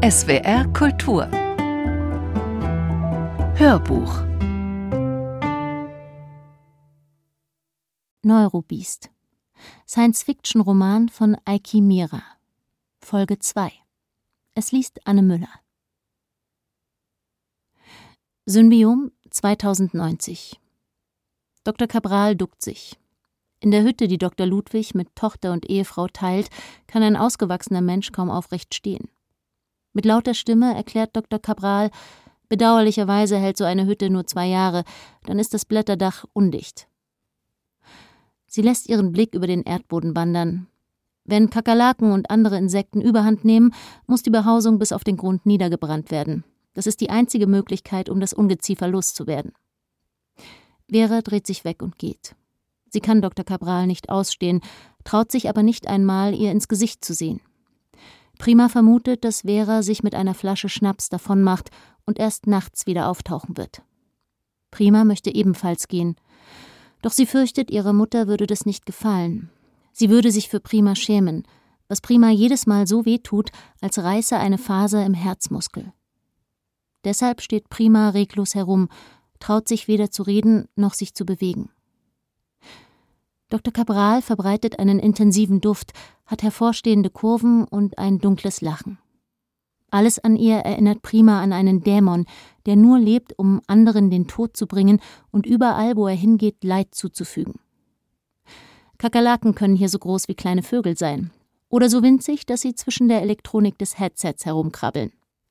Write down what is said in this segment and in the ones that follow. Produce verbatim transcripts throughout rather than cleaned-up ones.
S W R Kultur Hörbuch Neurobeast. Science-Fiction-Roman von Eiki Mira. Folge zwei. Es liest Anne Müller. Symbiom zweitausendneunzig. Doktor Cabral duckt sich. In der Hütte, die Doktor Ludwig mit Tochter und Ehefrau teilt, kann ein ausgewachsener Mensch kaum aufrecht stehen. Mit lauter Stimme erklärt Doktor Cabral, bedauerlicherweise hält so eine Hütte nur zwei Jahre, dann ist das Blätterdach undicht. Sie lässt ihren Blick über den Erdboden wandern. Wenn Kakerlaken und andere Insekten Überhand nehmen, muss die Behausung bis auf den Grund niedergebrannt werden. Das ist die einzige Möglichkeit, um das Ungeziefer loszuwerden. Vera dreht sich weg und geht. Sie kann Doktor Cabral nicht ausstehen, traut sich aber nicht einmal, ihr ins Gesicht zu sehen. Prima vermutet, dass Vera sich mit einer Flasche Schnaps davonmacht und erst nachts wieder auftauchen wird. Prima möchte ebenfalls gehen. Doch sie fürchtet, ihrer Mutter würde das nicht gefallen. Sie würde sich für Prima schämen, was Prima jedes Mal so wehtut, als reiße eine Faser im Herzmuskel. Deshalb steht Prima reglos herum, traut sich weder zu reden noch sich zu bewegen. Doktor Cabral verbreitet einen intensiven Duft, hat hervorstehende Kurven und ein dunkles Lachen. Alles an ihr erinnert Prima an einen Dämon, der nur lebt, um anderen den Tod zu bringen und überall, wo er hingeht, Leid zuzufügen. Kakerlaken können hier so groß wie kleine Vögel sein oder so winzig, dass sie zwischen der Elektronik des Headsets herumkrabbeln.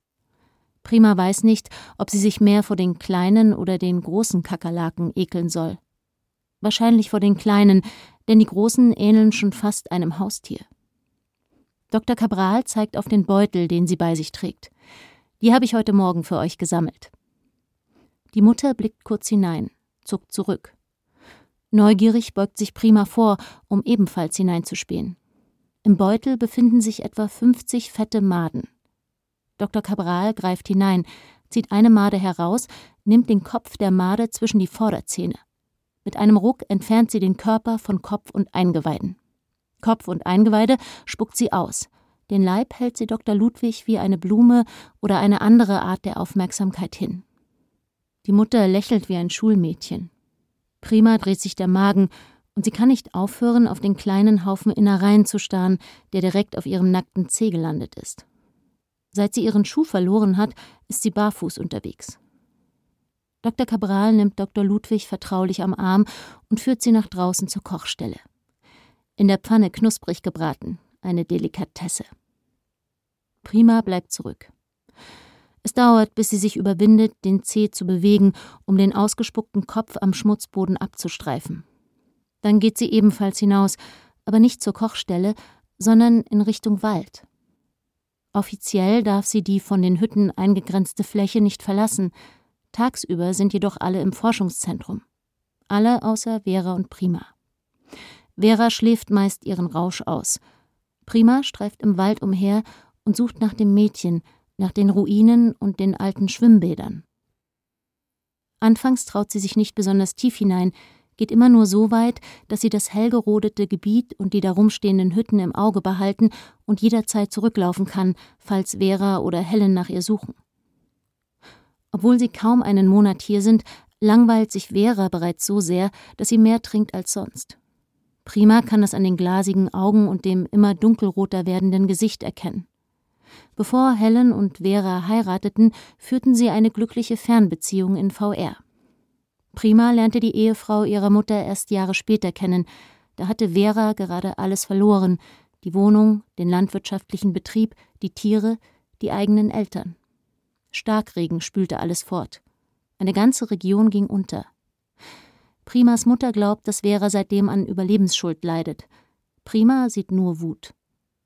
Prima weiß nicht, ob sie sich mehr vor den kleinen oder den großen Kakerlaken ekeln soll. Wahrscheinlich vor den Kleinen, denn die Großen ähneln schon fast einem Haustier. Doktor Cabral zeigt auf den Beutel, den sie bei sich trägt. Die habe ich heute Morgen für euch gesammelt. Die Mutter blickt kurz hinein, zuckt zurück. Neugierig beugt sich Prima vor, um ebenfalls hineinzuspähen. Im Beutel befinden sich etwa fünfzig fette Maden. Doktor Cabral greift hinein, zieht eine Made heraus, nimmt den Kopf der Made zwischen die Vorderzähne. Mit einem Ruck entfernt sie den Körper von Kopf und Eingeweiden. Kopf und Eingeweide spuckt sie aus. Den Leib hält sie Doktor Ludwig wie eine Blume oder eine andere Art der Aufmerksamkeit hin. Die Mutter lächelt wie ein Schulmädchen. Prima dreht sich der Magen und sie kann nicht aufhören, auf den kleinen Haufen Innereien zu starren, der direkt auf ihrem nackten Zeh gelandet ist. Seit sie ihren Schuh verloren hat, ist sie barfuß unterwegs. Doktor Cabral nimmt Doktor Ludwig vertraulich am Arm und führt sie nach draußen zur Kochstelle. In der Pfanne knusprig gebraten, eine Delikatesse. Prima bleibt zurück. Es dauert, bis sie sich überwindet, den Zeh zu bewegen, um den ausgespuckten Kopf am Schmutzboden abzustreifen. Dann geht sie ebenfalls hinaus, aber nicht zur Kochstelle, sondern in Richtung Wald. Offiziell darf sie die von den Hütten eingegrenzte Fläche nicht verlassen. Tagsüber sind jedoch alle im Forschungszentrum. Alle außer Vera und Prima. Vera schläft meist ihren Rausch aus. Prima streift im Wald umher und sucht nach dem Mädchen, nach den Ruinen und den alten Schwimmbädern. Anfangs traut sie sich nicht besonders tief hinein, geht immer nur so weit, dass sie das hell gerodete Gebiet und die darum stehenden Hütten im Auge behalten und jederzeit zurücklaufen kann, falls Vera oder Helen nach ihr suchen. Obwohl sie kaum einen Monat hier sind, langweilt sich Vera bereits so sehr, dass sie mehr trinkt als sonst. Prima kann das an den glasigen Augen und dem immer dunkelroter werdenden Gesicht erkennen. Bevor Helen und Vera heirateten, führten sie eine glückliche Fernbeziehung in V R. Prima lernte die Ehefrau ihrer Mutter erst Jahre später kennen. Da hatte Vera gerade alles verloren: die Wohnung, den landwirtschaftlichen Betrieb, die Tiere, die eigenen Eltern. Starkregen spülte alles fort. Eine ganze Region ging unter. Primas Mutter glaubt, dass Vera seitdem an Überlebensschuld leidet. Prima sieht nur Wut.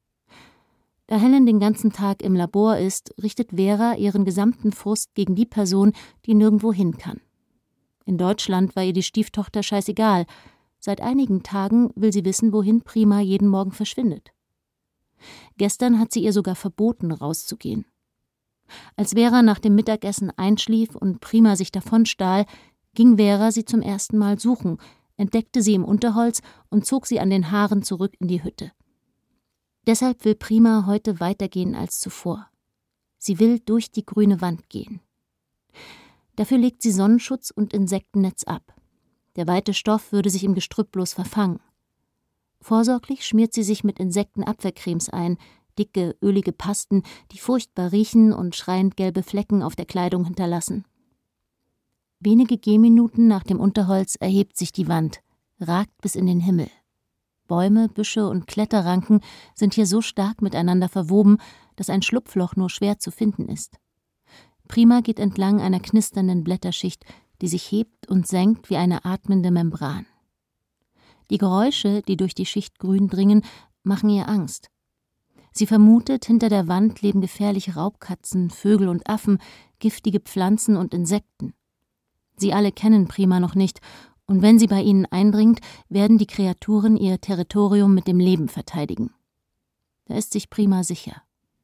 Da Helen den ganzen Tag im Labor ist, richtet Vera ihren gesamten Frust gegen die Person, die nirgendwo hin kann. In Deutschland war ihr die Stieftochter scheißegal. Seit einigen Tagen will sie wissen, wohin Prima jeden Morgen verschwindet. Gestern hat sie ihr sogar verboten, rauszugehen. Als Vera nach dem Mittagessen einschlief und Prima sich davonstahl, ging Vera sie zum ersten Mal suchen, entdeckte sie im Unterholz und zog sie an den Haaren zurück in die Hütte. Deshalb will Prima heute weitergehen als zuvor. Sie will durch die grüne Wand gehen. Dafür legt sie Sonnenschutz und Insektennetz ab. Der weite Stoff würde sich im Gestrüpp bloß verfangen. Vorsorglich schmiert sie sich mit Insektenabwehrcremes ein, dicke, ölige Pasten, die furchtbar riechen und schreiend gelbe Flecken auf der Kleidung hinterlassen. Wenige Gehminuten nach dem Unterholz erhebt sich die Wand, ragt bis in den Himmel. Bäume, Büsche und Kletterranken sind hier so stark miteinander verwoben, dass ein Schlupfloch nur schwer zu finden ist. Prima geht entlang einer knisternden Blätterschicht, die sich hebt und senkt wie eine atmende Membran. Die Geräusche, die durch die Schicht Grün dringen, machen ihr Angst. Sie vermutet, hinter der Wand leben gefährliche Raubkatzen, Vögel und Affen, giftige Pflanzen und Insekten. Sie alle kennen Prima noch nicht, und wenn sie bei ihnen eindringt, werden die Kreaturen ihr Territorium mit dem Leben verteidigen. Da ist sich Prima sicher.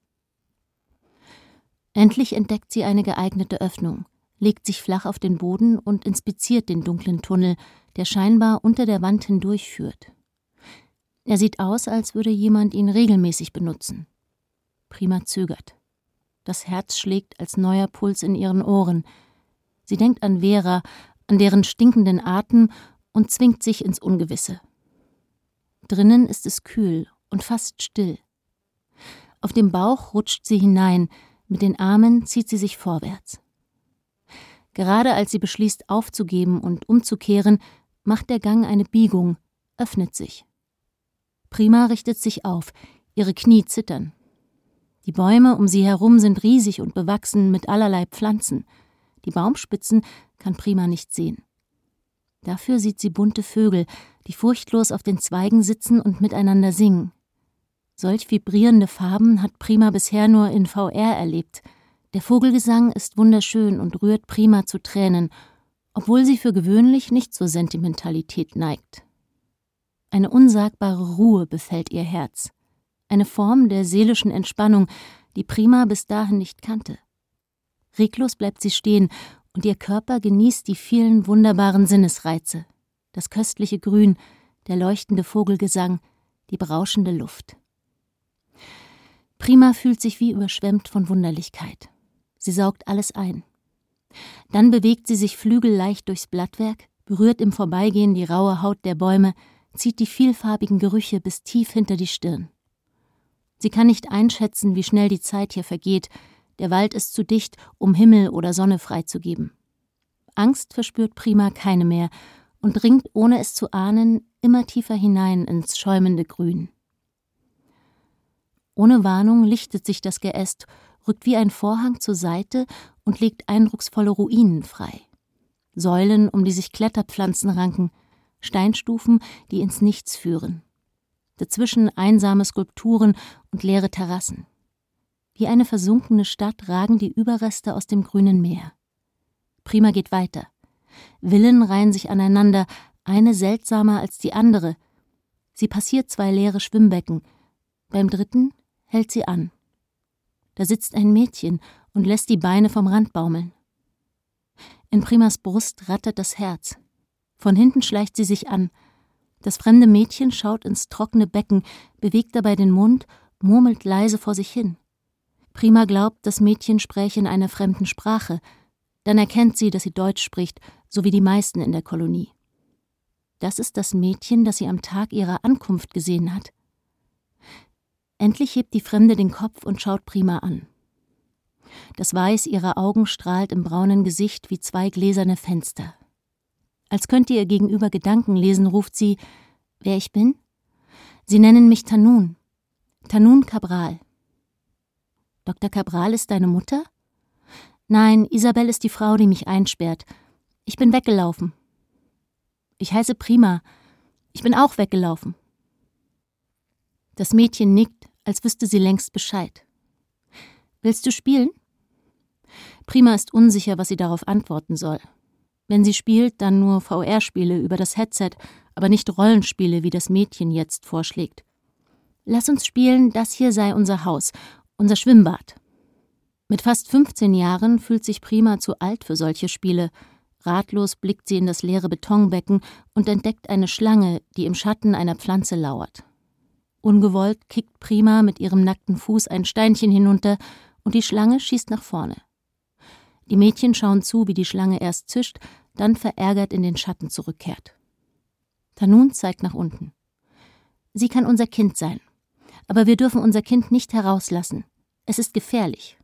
Endlich entdeckt sie eine geeignete Öffnung, legt sich flach auf den Boden und inspiziert den dunklen Tunnel, der scheinbar unter der Wand hindurchführt. Er sieht aus, als würde jemand ihn regelmäßig benutzen. Prima zögert. Das Herz schlägt als neuer Puls in ihren Ohren. Sie denkt an Vera, an deren stinkenden Atem und zwingt sich ins Ungewisse. Drinnen ist es kühl und fast still. Auf dem Bauch rutscht sie hinein, mit den Armen zieht sie sich vorwärts. Gerade als sie beschließt, aufzugeben und umzukehren, macht der Gang eine Biegung, öffnet sich. Prima richtet sich auf, ihre Knie zittern. Die Bäume um sie herum sind riesig und bewachsen mit allerlei Pflanzen. Die Baumspitzen kann Prima nicht sehen. Dafür sieht sie bunte Vögel, die furchtlos auf den Zweigen sitzen und miteinander singen. Solch vibrierende Farben hat Prima bisher nur in V R erlebt. Der Vogelgesang ist wunderschön und rührt Prima zu Tränen, obwohl sie für gewöhnlich nicht zur Sentimentalität neigt. Eine unsagbare Ruhe befällt ihr Herz, eine Form der seelischen Entspannung, die Prima bis dahin nicht kannte. Reglos bleibt sie stehen und ihr Körper genießt die vielen wunderbaren Sinnesreize, das köstliche Grün, der leuchtende Vogelgesang, die berauschende Luft. Prima fühlt sich wie überschwemmt von Wunderlichkeit. Sie saugt alles ein. Dann bewegt sie sich flügelleicht durchs Blattwerk, berührt im Vorbeigehen die raue Haut der Bäume, zieht die vielfarbigen Gerüche bis tief hinter die Stirn. Sie kann nicht einschätzen, wie schnell die Zeit hier vergeht. Der Wald ist zu dicht, um Himmel oder Sonne freizugeben. Angst verspürt Prima keine mehr und dringt, ohne es zu ahnen, immer tiefer hinein ins schäumende Grün. Ohne Warnung lichtet sich das Geäst, rückt wie ein Vorhang zur Seite und legt eindrucksvolle Ruinen frei. Säulen, um die sich Kletterpflanzen ranken, Steinstufen, die ins Nichts führen. Dazwischen einsame Skulpturen und leere Terrassen. Wie eine versunkene Stadt ragen die Überreste aus dem grünen Meer. Prima geht weiter. Villen reihen sich aneinander, eine seltsamer als die andere. Sie passiert zwei leere Schwimmbecken. Beim dritten hält sie an. Da sitzt ein Mädchen und lässt die Beine vom Rand baumeln. In Primas Brust rattert das Herz. Von hinten schleicht sie sich an. Das fremde Mädchen schaut ins trockene Becken, bewegt dabei den Mund, murmelt leise vor sich hin. Prima glaubt, das Mädchen spräche in einer fremden Sprache. Dann erkennt sie, dass sie Deutsch spricht, so wie die meisten in der Kolonie. Das ist das Mädchen, das sie am Tag ihrer Ankunft gesehen hat. Endlich hebt die Fremde den Kopf und schaut Prima an. Das Weiß ihrer Augen strahlt im braunen Gesicht wie zwei gläserne Fenster. Als könnte ihr Gegenüber Gedanken lesen, ruft sie, wer ich bin? Sie nennen mich Tanun. Tanun Cabral. Doktor Cabral ist deine Mutter? Nein, Isabel ist die Frau, die mich einsperrt. Ich bin weggelaufen. Ich heiße Prima. Ich bin auch weggelaufen. Das Mädchen nickt, als wüsste sie längst Bescheid. Willst du spielen? Prima ist unsicher, was sie darauf antworten soll. Wenn sie spielt, dann nur V R-Spiele über das Headset, aber nicht Rollenspiele, wie das Mädchen jetzt vorschlägt. Lass uns spielen, das hier sei unser Haus, unser Schwimmbad. Mit fast fünfzehn Jahren fühlt sich Prima zu alt für solche Spiele. Ratlos blickt sie in das leere Betonbecken und entdeckt eine Schlange, die im Schatten einer Pflanze lauert. Ungewollt kickt Prima mit ihrem nackten Fuß ein Steinchen hinunter und die Schlange schießt nach vorne. Die Mädchen schauen zu, wie die Schlange erst zischt, dann verärgert in den Schatten zurückkehrt. Tanun zeigt nach unten. Sie kann unser Kind sein, aber wir dürfen unser Kind nicht herauslassen. Es ist gefährlich.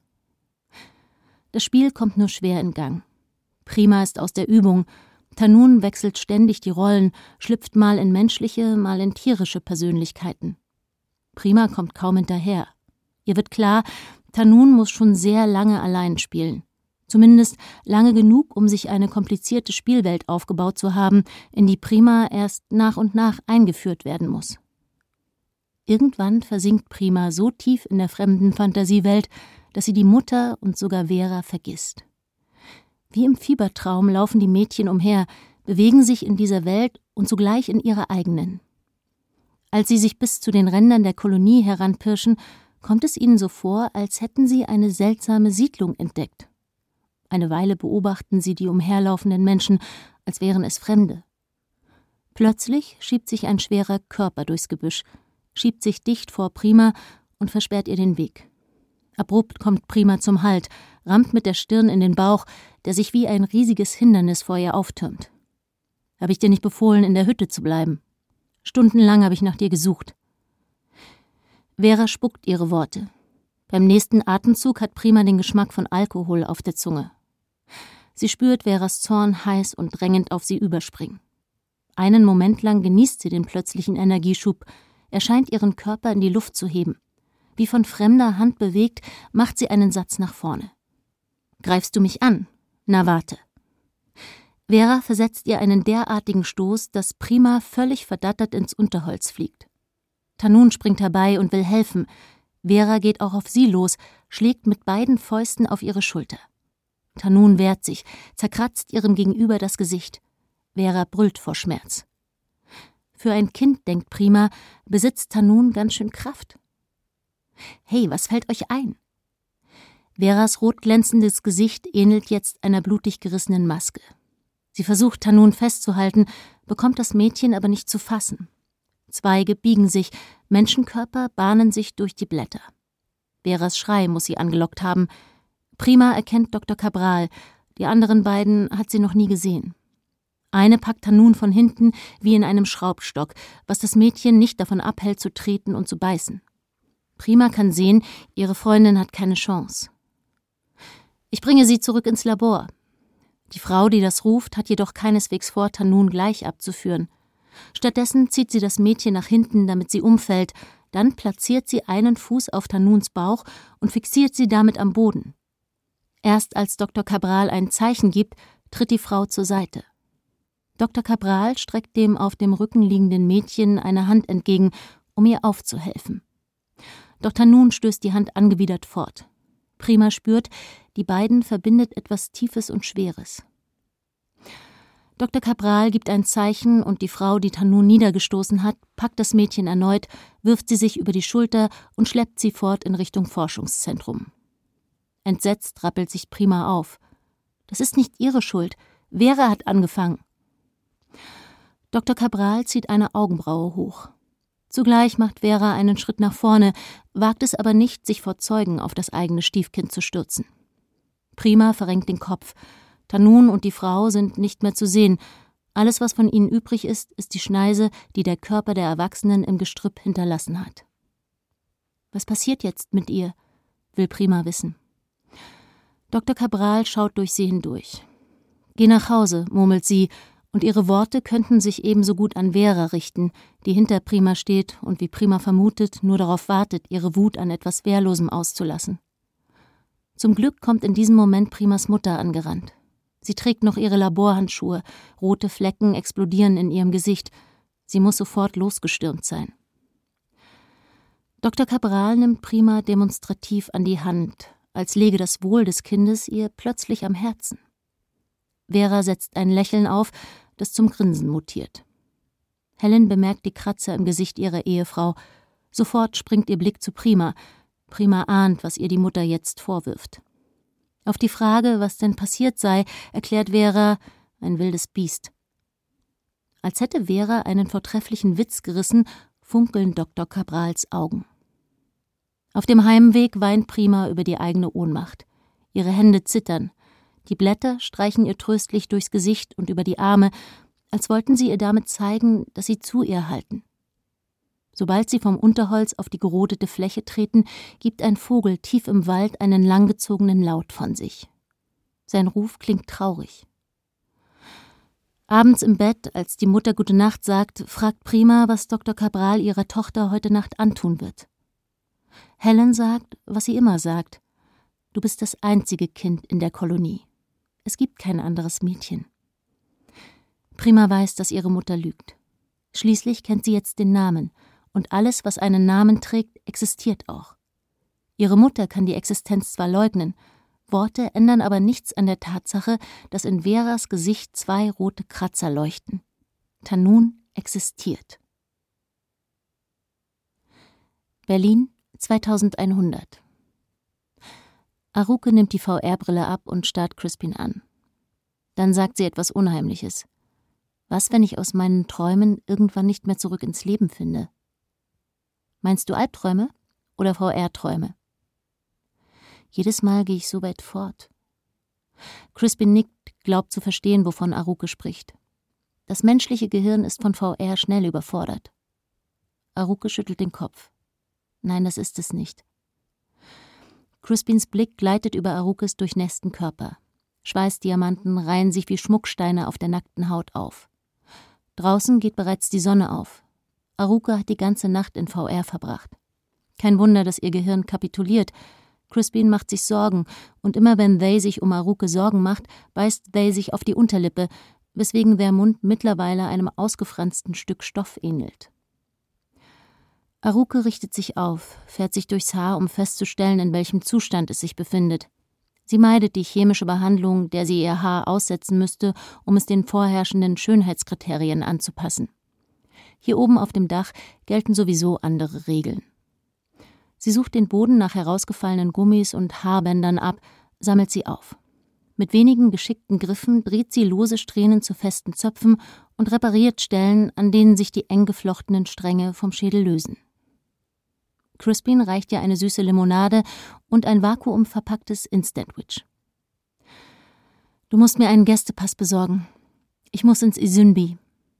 Das Spiel kommt nur schwer in Gang. Prima ist aus der Übung. Tanun wechselt ständig die Rollen, schlüpft mal in menschliche, mal in tierische Persönlichkeiten. Prima kommt kaum hinterher. Ihr wird klar, Tanun muss schon sehr lange allein spielen. Zumindest lange genug, um sich eine komplizierte Spielwelt aufgebaut zu haben, in die Prima erst nach und nach eingeführt werden muss. Irgendwann versinkt Prima so tief in der fremden Fantasiewelt, dass sie die Mutter und sogar Vera vergisst. Wie im Fiebertraum laufen die Mädchen umher, bewegen sich in dieser Welt und zugleich in ihrer eigenen. Als sie sich bis zu den Rändern der Kolonie heranpirschen, kommt es ihnen so vor, als hätten sie eine seltsame Siedlung entdeckt. Eine Weile beobachten sie die umherlaufenden Menschen, als wären es Fremde. Plötzlich schiebt sich ein schwerer Körper durchs Gebüsch, schiebt sich dicht vor Prima und versperrt ihr den Weg. Abrupt kommt Prima zum Halt, rammt mit der Stirn in den Bauch, der sich wie ein riesiges Hindernis vor ihr auftürmt. »Habe ich dir nicht befohlen, in der Hütte zu bleiben? Stundenlang habe ich nach dir gesucht.« Vera spuckt ihre Worte. Beim nächsten Atemzug hat Prima den Geschmack von Alkohol auf der Zunge. Sie spürt Veras Zorn heiß und drängend auf sie überspringen. Einen Moment lang genießt sie den plötzlichen Energieschub. Er scheint ihren Körper in die Luft zu heben. Wie von fremder Hand bewegt, macht sie einen Satz nach vorne. »Greifst du mich an? Na warte.« Vera versetzt ihr einen derartigen Stoß, dass Prima völlig verdattert ins Unterholz fliegt. Tanun springt herbei und will helfen. Vera geht auch auf sie los, schlägt mit beiden Fäusten auf ihre Schulter. Tanun wehrt sich, zerkratzt ihrem Gegenüber das Gesicht. Vera brüllt vor Schmerz. Für ein Kind, denkt Prima, besitzt Tanun ganz schön Kraft. »Hey, was fällt euch ein?« Veras rotglänzendes Gesicht ähnelt jetzt einer blutig gerissenen Maske. Sie versucht, Tanun festzuhalten, bekommt das Mädchen aber nicht zu fassen. Zweige biegen sich, Menschenkörper bahnen sich durch die Blätter. Veras Schrei muss sie angelockt haben. Prima erkennt Doktor Cabral, die anderen beiden hat sie noch nie gesehen. Eine packt Tanun von hinten wie in einem Schraubstock, was das Mädchen nicht davon abhält, zu treten und zu beißen. Prima kann sehen, ihre Freundin hat keine Chance. »Ich bringe sie zurück ins Labor.« Die Frau, die das ruft, hat jedoch keineswegs vor, Tanun gleich abzuführen. Stattdessen zieht sie das Mädchen nach hinten, damit sie umfällt, dann platziert sie einen Fuß auf Tanuns Bauch und fixiert sie damit am Boden. Erst als Doktor Cabral ein Zeichen gibt, tritt die Frau zur Seite. Doktor Cabral streckt dem auf dem Rücken liegenden Mädchen eine Hand entgegen, um ihr aufzuhelfen. Doch Tanun stößt die Hand angewidert fort. Prima spürt, die beiden verbindet etwas Tiefes und Schweres. Doktor Cabral gibt ein Zeichen und die Frau, die Tanun niedergestoßen hat, packt das Mädchen erneut, wirft sie sich über die Schulter und schleppt sie fort in Richtung Forschungszentrum. Entsetzt rappelt sich Prima auf. Das ist nicht ihre Schuld. Vera hat angefangen. Doktor Cabral zieht eine Augenbraue hoch. Zugleich macht Vera einen Schritt nach vorne, wagt es aber nicht, sich vor Zeugen auf das eigene Stiefkind zu stürzen. Prima verrenkt den Kopf. Tanun und die Frau sind nicht mehr zu sehen. Alles, was von ihnen übrig ist, ist die Schneise, die der Körper der Erwachsenen im Gestrüpp hinterlassen hat. »Was passiert jetzt mit ihr?« will Prima wissen. Doktor Cabral schaut durch sie hindurch. »Geh nach Hause«, murmelt sie, und ihre Worte könnten sich ebenso gut an Vera richten, die hinter Prima steht und wie Prima vermutet, nur darauf wartet, ihre Wut an etwas Wehrlosem auszulassen. Zum Glück kommt in diesem Moment Primas Mutter angerannt. Sie trägt noch ihre Laborhandschuhe, rote Flecken explodieren in ihrem Gesicht. Sie muss sofort losgestürmt sein. Doktor Cabral nimmt Prima demonstrativ an die Hand, als läge das Wohl des Kindes ihr plötzlich am Herzen. Vera setzt ein Lächeln auf, das zum Grinsen mutiert. Helen bemerkt die Kratzer im Gesicht ihrer Ehefrau. Sofort springt ihr Blick zu Prima. Prima ahnt, was ihr die Mutter jetzt vorwirft. Auf die Frage, was denn passiert sei, erklärt Vera, ein wildes Biest. Als hätte Vera einen vortrefflichen Witz gerissen, funkeln Doktor Cabrals Augen. Auf dem Heimweg weint Prima über die eigene Ohnmacht. Ihre Hände zittern. Die Blätter streichen ihr tröstlich durchs Gesicht und über die Arme, als wollten sie ihr damit zeigen, dass sie zu ihr halten. Sobald sie vom Unterholz auf die gerodete Fläche treten, gibt ein Vogel tief im Wald einen langgezogenen Laut von sich. Sein Ruf klingt traurig. Abends im Bett, als die Mutter Gute Nacht sagt, fragt Prima, was Doktor Cabral ihrer Tochter heute Nacht antun wird. Helen sagt, was sie immer sagt: Du bist das einzige Kind in der Kolonie. Es gibt kein anderes Mädchen. Prima weiß, dass ihre Mutter lügt. Schließlich kennt sie jetzt den Namen, und alles, was einen Namen trägt, existiert auch. Ihre Mutter kann die Existenz zwar leugnen, Worte ändern aber nichts an der Tatsache, dass in Veras Gesicht zwei rote Kratzer leuchten. Tanun existiert. Berlin, zweitausendeinhundert. Aruke nimmt die V R-Brille ab und starrt Crispin an. Dann sagt sie etwas Unheimliches. Was, wenn ich aus meinen Träumen irgendwann nicht mehr zurück ins Leben finde? Meinst du Albträume oder V R-Träume? Jedes Mal gehe ich so weit fort. Crispin nickt, glaubt zu verstehen, wovon Aruke spricht. Das menschliche Gehirn ist von V R schnell überfordert. Aruke schüttelt den Kopf. Nein, das ist es nicht. Crispins Blick gleitet über Arukes durchnässten Körper. Schweißdiamanten reihen sich wie Schmucksteine auf der nackten Haut auf. Draußen geht bereits die Sonne auf. Aruke hat die ganze Nacht in V R verbracht. Kein Wunder, dass ihr Gehirn kapituliert. Crispin macht sich Sorgen, und immer wenn They sich um Aruke Sorgen macht, beißt They sich auf die Unterlippe, weswegen der Mund mittlerweile einem ausgefransten Stück Stoff ähnelt. Aruke richtet sich auf, fährt sich durchs Haar, um festzustellen, in welchem Zustand es sich befindet. Sie meidet die chemische Behandlung, der sie ihr Haar aussetzen müsste, um es den vorherrschenden Schönheitskriterien anzupassen. Hier oben auf dem Dach gelten sowieso andere Regeln. Sie sucht den Boden nach herausgefallenen Gummis und Haarbändern ab, sammelt sie auf. Mit wenigen geschickten Griffen dreht sie lose Strähnen zu festen Zöpfen und repariert Stellen, an denen sich die eng geflochtenen Stränge vom Schädel lösen. Crispin reicht ihr eine süße Limonade und ein vakuumverpacktes Instant-Witch. »Du musst mir einen Gästepass besorgen. Ich muss ins Izunbi.«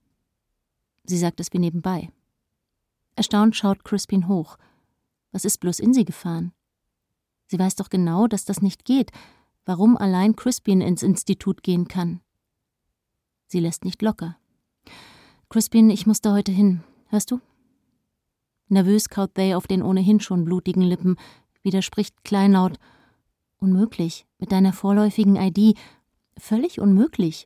Sie sagt es wie nebenbei. Erstaunt schaut Crispin hoch. Was ist bloß in sie gefahren? Sie weiß doch genau, dass das nicht geht. Warum allein Crispin ins Institut gehen kann? Sie lässt nicht locker. »Crispin, ich muss da heute hin. Hörst du?« Nervös kaut They auf den ohnehin schon blutigen Lippen, widerspricht kleinlaut. »Unmöglich, mit deiner vorläufigen I D. Völlig unmöglich.«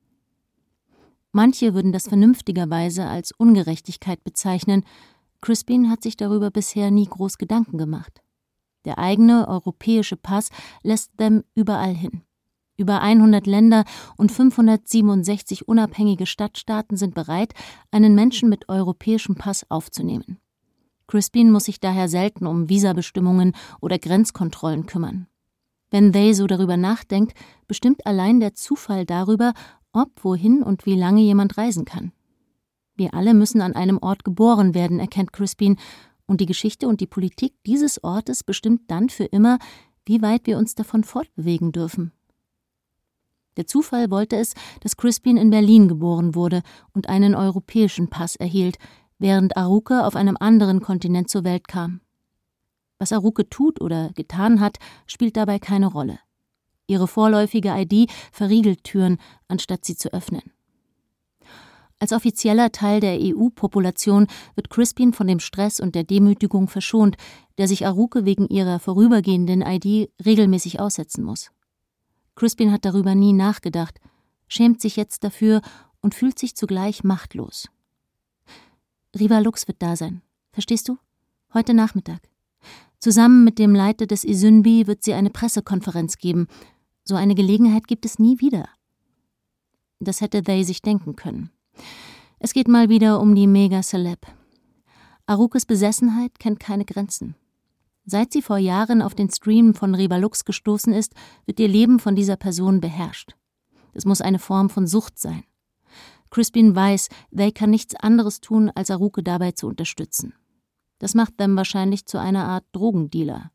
Manche würden das vernünftigerweise als Ungerechtigkeit bezeichnen. Crispin hat sich darüber bisher nie groß Gedanken gemacht. Der eigene europäische Pass lässt Them überall hin. Über hundert Länder und fünfhundertsiebenundsechzig unabhängige Stadtstaaten sind bereit, einen Menschen mit europäischem Pass aufzunehmen. Crispin muss sich daher selten um Visabestimmungen oder Grenzkontrollen kümmern. Wenn They so darüber nachdenkt, bestimmt allein der Zufall darüber, ob, wohin und wie lange jemand reisen kann. Wir alle müssen an einem Ort geboren werden, erkennt Crispin, und die Geschichte und die Politik dieses Ortes bestimmt dann für immer, wie weit wir uns davon fortbewegen dürfen. Der Zufall wollte es, dass Crispin in Berlin geboren wurde und einen europäischen Pass erhielt, während Aruke auf einem anderen Kontinent zur Welt kam. Was Aruke tut oder getan hat, spielt dabei keine Rolle. Ihre vorläufige I D verriegelt Türen, anstatt sie zu öffnen. Als offizieller Teil der E U-Population wird Crispin von dem Stress und der Demütigung verschont, der sich Aruke wegen ihrer vorübergehenden I D regelmäßig aussetzen muss. Crispin hat darüber nie nachgedacht, schämt sich jetzt dafür und fühlt sich zugleich machtlos. Riva Lux wird da sein, verstehst du? Heute Nachmittag. Zusammen mit dem Leiter des Izunbi wird sie eine Pressekonferenz geben. So eine Gelegenheit gibt es nie wieder. Das hätte They sich denken können. Es geht mal wieder um die Mega-Celeb. Arukes Besessenheit kennt keine Grenzen. Seit sie vor Jahren auf den Stream von Riva Lux gestoßen ist, wird ihr Leben von dieser Person beherrscht. Es muss eine Form von Sucht sein. Crispin weiß, They kann nichts anderes tun, als Aruke dabei zu unterstützen. Das macht Them wahrscheinlich zu einer Art Drogendealer.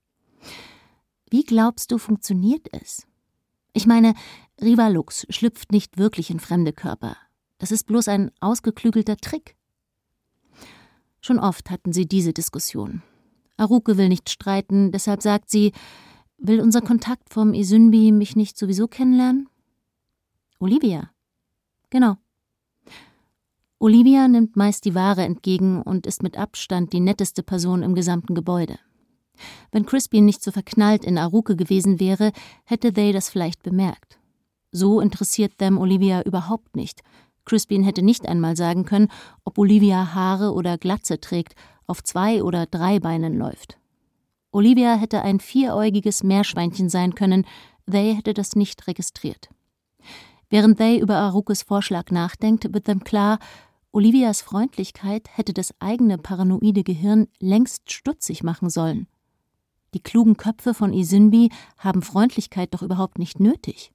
Wie glaubst du, funktioniert es? Ich meine, Rivalux schlüpft nicht wirklich in fremde Körper. Das ist bloß ein ausgeklügelter Trick. Schon oft hatten sie diese Diskussion. Aruke will nicht streiten, deshalb sagt sie, will unser Kontakt vom Izunbi mich nicht sowieso kennenlernen? Olivia. Genau. Olivia nimmt meist die Ware entgegen und ist mit Abstand die netteste Person im gesamten Gebäude. Wenn Crispin nicht so verknallt in Aruke gewesen wäre, hätte They das vielleicht bemerkt. So interessiert Them Olivia überhaupt nicht. Crispin hätte nicht einmal sagen können, ob Olivia Haare oder Glatze trägt, auf zwei oder drei Beinen läuft. Olivia hätte ein vieräugiges Meerschweinchen sein können, They hätte das nicht registriert. Während They über Arukes Vorschlag nachdenkt, wird Them klar, Olivias Freundlichkeit hätte das eigene paranoide Gehirn längst stutzig machen sollen. Die klugen Köpfe von Izunbi haben Freundlichkeit doch überhaupt nicht nötig.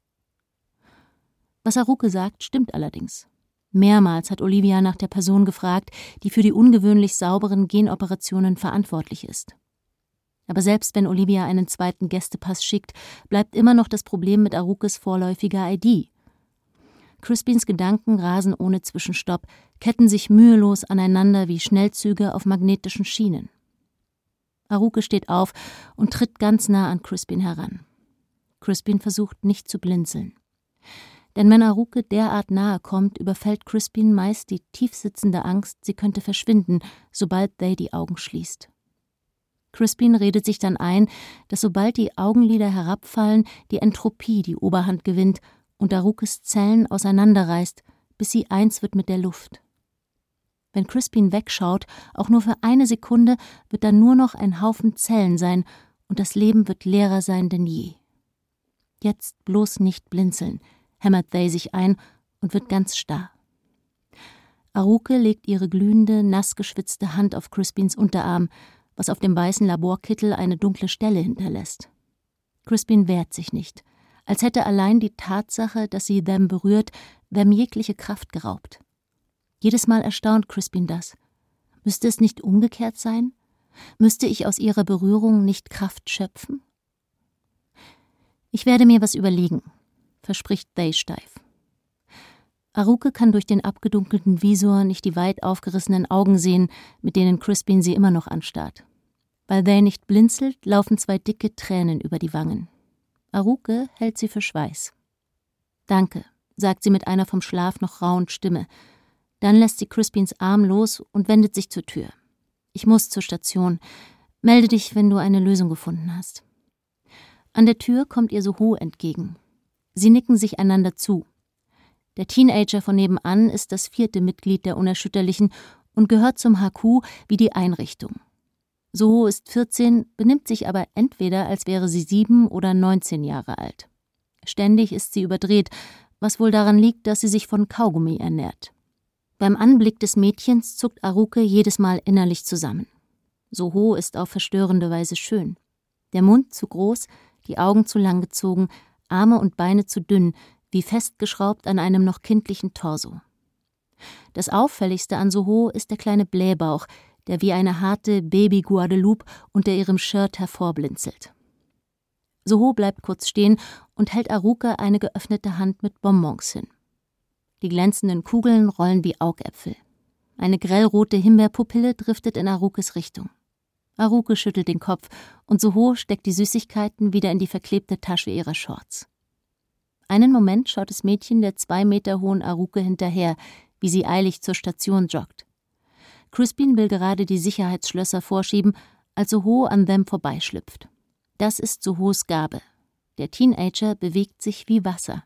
Was Aruke sagt, stimmt allerdings. Mehrmals hat Olivia nach der Person gefragt, die für die ungewöhnlich sauberen Genoperationen verantwortlich ist. Aber selbst wenn Olivia einen zweiten Gästepass schickt, bleibt immer noch das Problem mit Arukes vorläufiger I D. Crispins Gedanken rasen ohne Zwischenstopp, ketten sich mühelos aneinander wie Schnellzüge auf magnetischen Schienen. Aruke steht auf und tritt ganz nah an Crispin heran. Crispin versucht nicht zu blinzeln. Denn wenn Aruke derart nahe kommt, überfällt Crispin meist die tiefsitzende Angst, sie könnte verschwinden, sobald They die Augen schließt. Crispin redet sich dann ein, dass sobald die Augenlider herabfallen, die Entropie die Oberhand gewinnt und Arukes Zellen auseinanderreißt, bis sie eins wird mit der Luft. Wenn Crispin wegschaut, auch nur für eine Sekunde, wird dann nur noch ein Haufen Zellen sein und das Leben wird leerer sein denn je. Jetzt bloß nicht blinzeln, hämmert They sich ein und wird ganz starr. Aruke legt ihre glühende, nass geschwitzte Hand auf Crispins Unterarm, was auf dem weißen Laborkittel eine dunkle Stelle hinterlässt. Crispin wehrt sich nicht, als hätte allein die Tatsache, dass sie Them berührt, Them jegliche Kraft geraubt. Jedes Mal erstaunt Crispin das. Müsste es nicht umgekehrt sein? Müsste ich aus ihrer Berührung nicht Kraft schöpfen? Ich werde mir was überlegen, verspricht They steif. Aruke kann durch den abgedunkelten Visor nicht die weit aufgerissenen Augen sehen, mit denen Crispin sie immer noch anstarrt. Weil They nicht blinzelt, laufen zwei dicke Tränen über die Wangen. Aruke hält sie für Schweiß. »Danke«, sagt sie mit einer vom Schlaf noch rauen Stimme. Dann lässt sie Crispins Arm los und wendet sich zur Tür. »Ich muss zur Station. Melde dich, wenn du eine Lösung gefunden hast.« An der Tür kommt ihr Soho entgegen. Sie nicken sich einander zu. Der Teenager von nebenan ist das vierte Mitglied der Unerschütterlichen und gehört zum H Q wie die Einrichtung. Soho ist vierzehn, benimmt sich aber entweder, als wäre sie sieben oder neunzehn Jahre alt. Ständig ist sie überdreht, was wohl daran liegt, dass sie sich von Kaugummi ernährt. Beim Anblick des Mädchens zuckt Aruke jedes Mal innerlich zusammen. Soho ist auf verstörende Weise schön. Der Mund zu groß, die Augen zu lang gezogen, Arme und Beine zu dünn, wie festgeschraubt an einem noch kindlichen Torso. Das Auffälligste an Soho ist der kleine Blähbauch, der wie eine harte Baby-Guadeloupe unter ihrem Shirt hervorblinzelt. Soho bleibt kurz stehen und hält Aruke eine geöffnete Hand mit Bonbons hin. Die glänzenden Kugeln rollen wie Augäpfel. Eine grellrote Himbeerpupille driftet in Arukes Richtung. Aruke schüttelt den Kopf und Soho steckt die Süßigkeiten wieder in die verklebte Tasche ihrer Shorts. Einen Moment schaut das Mädchen der zwei Meter hohen Aruke hinterher, wie sie eilig zur Station joggt. Crispin will gerade die Sicherheitsschlösser vorschieben, als Soho an Them vorbeischlüpft. Das ist Sohos Gabe. Der Teenager bewegt sich wie Wasser.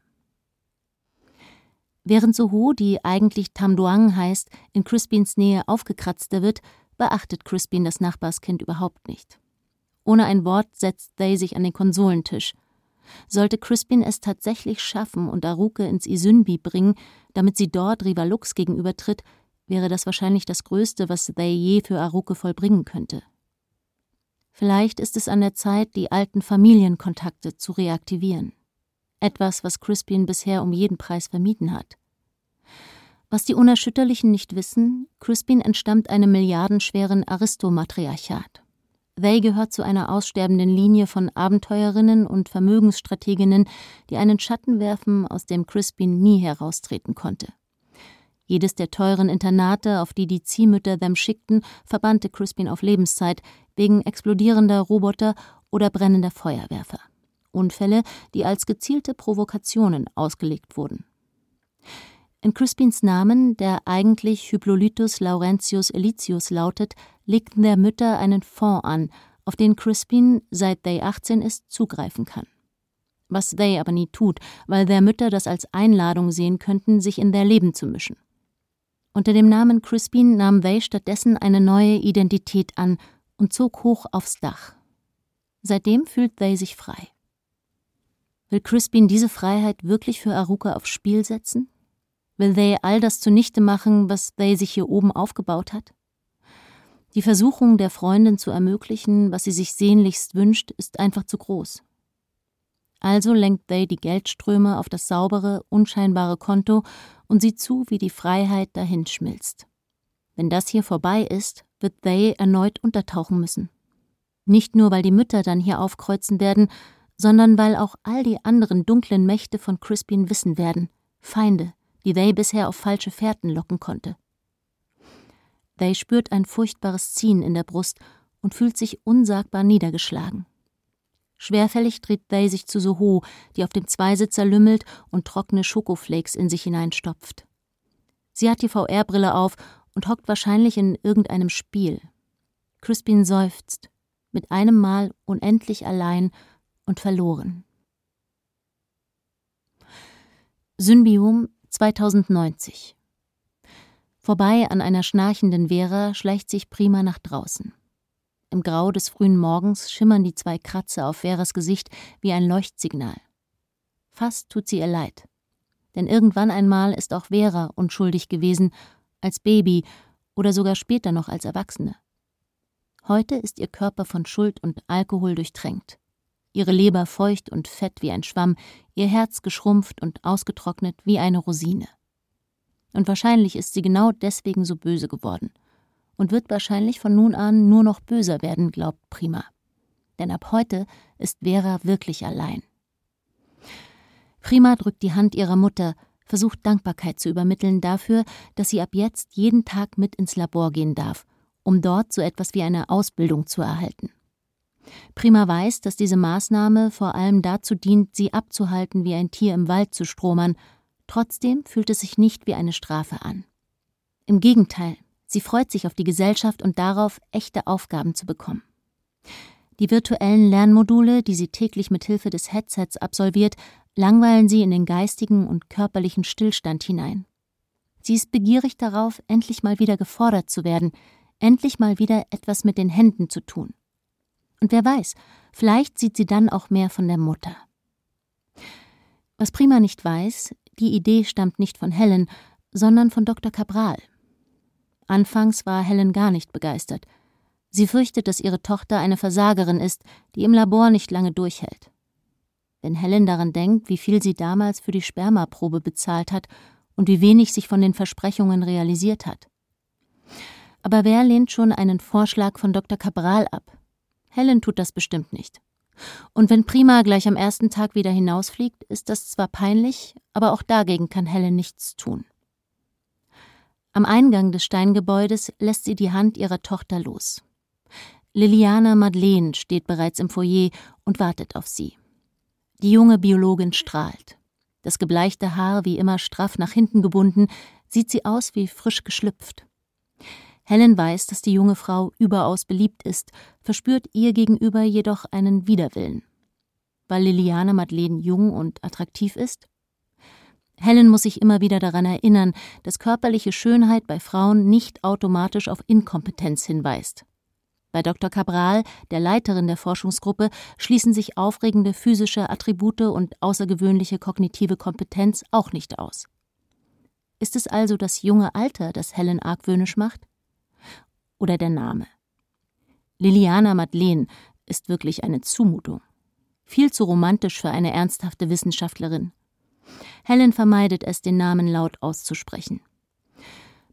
Während Soho, die eigentlich Tamdoang heißt, in Crispins Nähe aufgekratzter wird, beachtet Crispin das Nachbarskind überhaupt nicht. Ohne ein Wort setzt They sich an den Konsolentisch. Sollte Crispin es tatsächlich schaffen und Aruke ins Izunbi bringen, damit sie dort Rivalux gegenübertritt, wäre das wahrscheinlich das Größte, was They je für Aruke vollbringen könnte. Vielleicht ist es an der Zeit, die alten Familienkontakte zu reaktivieren. Etwas, was Crispin bisher um jeden Preis vermieden hat. Was die Unerschütterlichen nicht wissen, Crispin entstammt einem milliardenschweren Aristomatriarchat. They gehört zu einer aussterbenden Linie von Abenteurerinnen und Vermögensstrateginnen, die einen Schatten werfen, aus dem Crispin nie heraustreten konnte. Jedes der teuren Internate, auf die die Ziehmütter them schickten, verbannte Crispin auf Lebenszeit wegen explodierender Roboter oder brennender Feuerwerfer. Unfälle, die als gezielte Provokationen ausgelegt wurden. In Crispins Namen, der eigentlich Hippolytus Laurentius Elicius lautet, legten der Mütter einen Fonds an, auf den Crispin, seit They achtzehn ist, zugreifen kann. Was They aber nie tut, weil der Mütter das als Einladung sehen könnten, sich in their Leben zu mischen. Unter dem Namen Crispin nahm They stattdessen eine neue Identität an und zog hoch aufs Dach. Seitdem fühlt They sich frei. Will Crispin diese Freiheit wirklich für Arouka aufs Spiel setzen? Will They all das zunichte machen, was They sich hier oben aufgebaut hat? Die Versuchung, der Freundin zu ermöglichen, was sie sich sehnlichst wünscht, ist einfach zu groß. Also lenkt They die Geldströme auf das saubere, unscheinbare Konto und sieht zu, wie die Freiheit dahinschmilzt. Wenn das hier vorbei ist, wird They erneut untertauchen müssen. Nicht nur, weil die Mütter dann hier aufkreuzen werden, sondern weil auch all die anderen dunklen Mächte von Crispin wissen werden, Feinde, die They bisher auf falsche Fährten locken konnte. They spürt ein furchtbares Ziehen in der Brust und fühlt sich unsagbar niedergeschlagen. Schwerfällig dreht They sich zu Soho, die auf dem Zweisitzer lümmelt und trockene Schokoflakes in sich hineinstopft. Sie hat die V R-Brille auf und hockt wahrscheinlich in irgendeinem Spiel. Crispin seufzt, mit einem Mal unendlich allein und verloren. Synbiom zweitausendneunzig. Vorbei an einer schnarchenden Vera schleicht sich Prima nach draußen. Im Grau des frühen Morgens schimmern die zwei Kratzer auf Veras Gesicht wie ein Leuchtsignal. Fast tut sie ihr leid. Denn irgendwann einmal ist auch Vera unschuldig gewesen, als Baby oder sogar später noch als Erwachsene. Heute ist ihr Körper von Schuld und Alkohol durchtränkt. Ihre Leber feucht und fett wie ein Schwamm, ihr Herz geschrumpft und ausgetrocknet wie eine Rosine. Und wahrscheinlich ist sie genau deswegen so böse geworden. Und wird wahrscheinlich von nun an nur noch böser werden, glaubt Prima. Denn ab heute ist Vera wirklich allein. Prima drückt die Hand ihrer Mutter, versucht Dankbarkeit zu übermitteln dafür, dass sie ab jetzt jeden Tag mit ins Labor gehen darf, um dort so etwas wie eine Ausbildung zu erhalten. Prima weiß, dass diese Maßnahme vor allem dazu dient, sie abzuhalten, wie ein Tier im Wald zu stromern. Trotzdem fühlt es sich nicht wie eine Strafe an. Im Gegenteil, sie freut sich auf die Gesellschaft und darauf, echte Aufgaben zu bekommen. Die virtuellen Lernmodule, die sie täglich mit Hilfe des Headsets absolviert, langweilen sie in den geistigen und körperlichen Stillstand hinein. Sie ist begierig darauf, endlich mal wieder gefordert zu werden, endlich mal wieder etwas mit den Händen zu tun. Und wer weiß, vielleicht sieht sie dann auch mehr von der Mutter. Was Prima nicht weiß, die Idee stammt nicht von Helen, sondern von Doktor Cabral. Anfangs war Helen gar nicht begeistert. Sie fürchtet, dass ihre Tochter eine Versagerin ist, die im Labor nicht lange durchhält. Wenn Helen daran denkt, wie viel sie damals für die Spermaprobe bezahlt hat und wie wenig sich von den Versprechungen realisiert hat. Aber wer lehnt schon einen Vorschlag von Doktor Cabral ab? Helen tut das bestimmt nicht. Und wenn Prima gleich am ersten Tag wieder hinausfliegt, ist das zwar peinlich, aber auch dagegen kann Helen nichts tun. Am Eingang des Steingebäudes lässt sie die Hand ihrer Tochter los. Liliana Madeleine steht bereits im Foyer und wartet auf sie. Die junge Biologin strahlt. Das gebleichte Haar, wie immer straff nach hinten gebunden, sieht sie aus wie frisch geschlüpft. Helen weiß, dass die junge Frau überaus beliebt ist, verspürt ihr gegenüber jedoch einen Widerwillen. Weil Liliana Madeleine jung und attraktiv ist? Helen muss sich immer wieder daran erinnern, dass körperliche Schönheit bei Frauen nicht automatisch auf Inkompetenz hinweist. Bei Doktor Cabral, der Leiterin der Forschungsgruppe, schließen sich aufregende physische Attribute und außergewöhnliche kognitive Kompetenz auch nicht aus. Ist es also das junge Alter, das Helen argwöhnisch macht? Oder der Name? Liliana Madeleine ist wirklich eine Zumutung. Viel zu romantisch für eine ernsthafte Wissenschaftlerin. Helen vermeidet es, den Namen laut auszusprechen.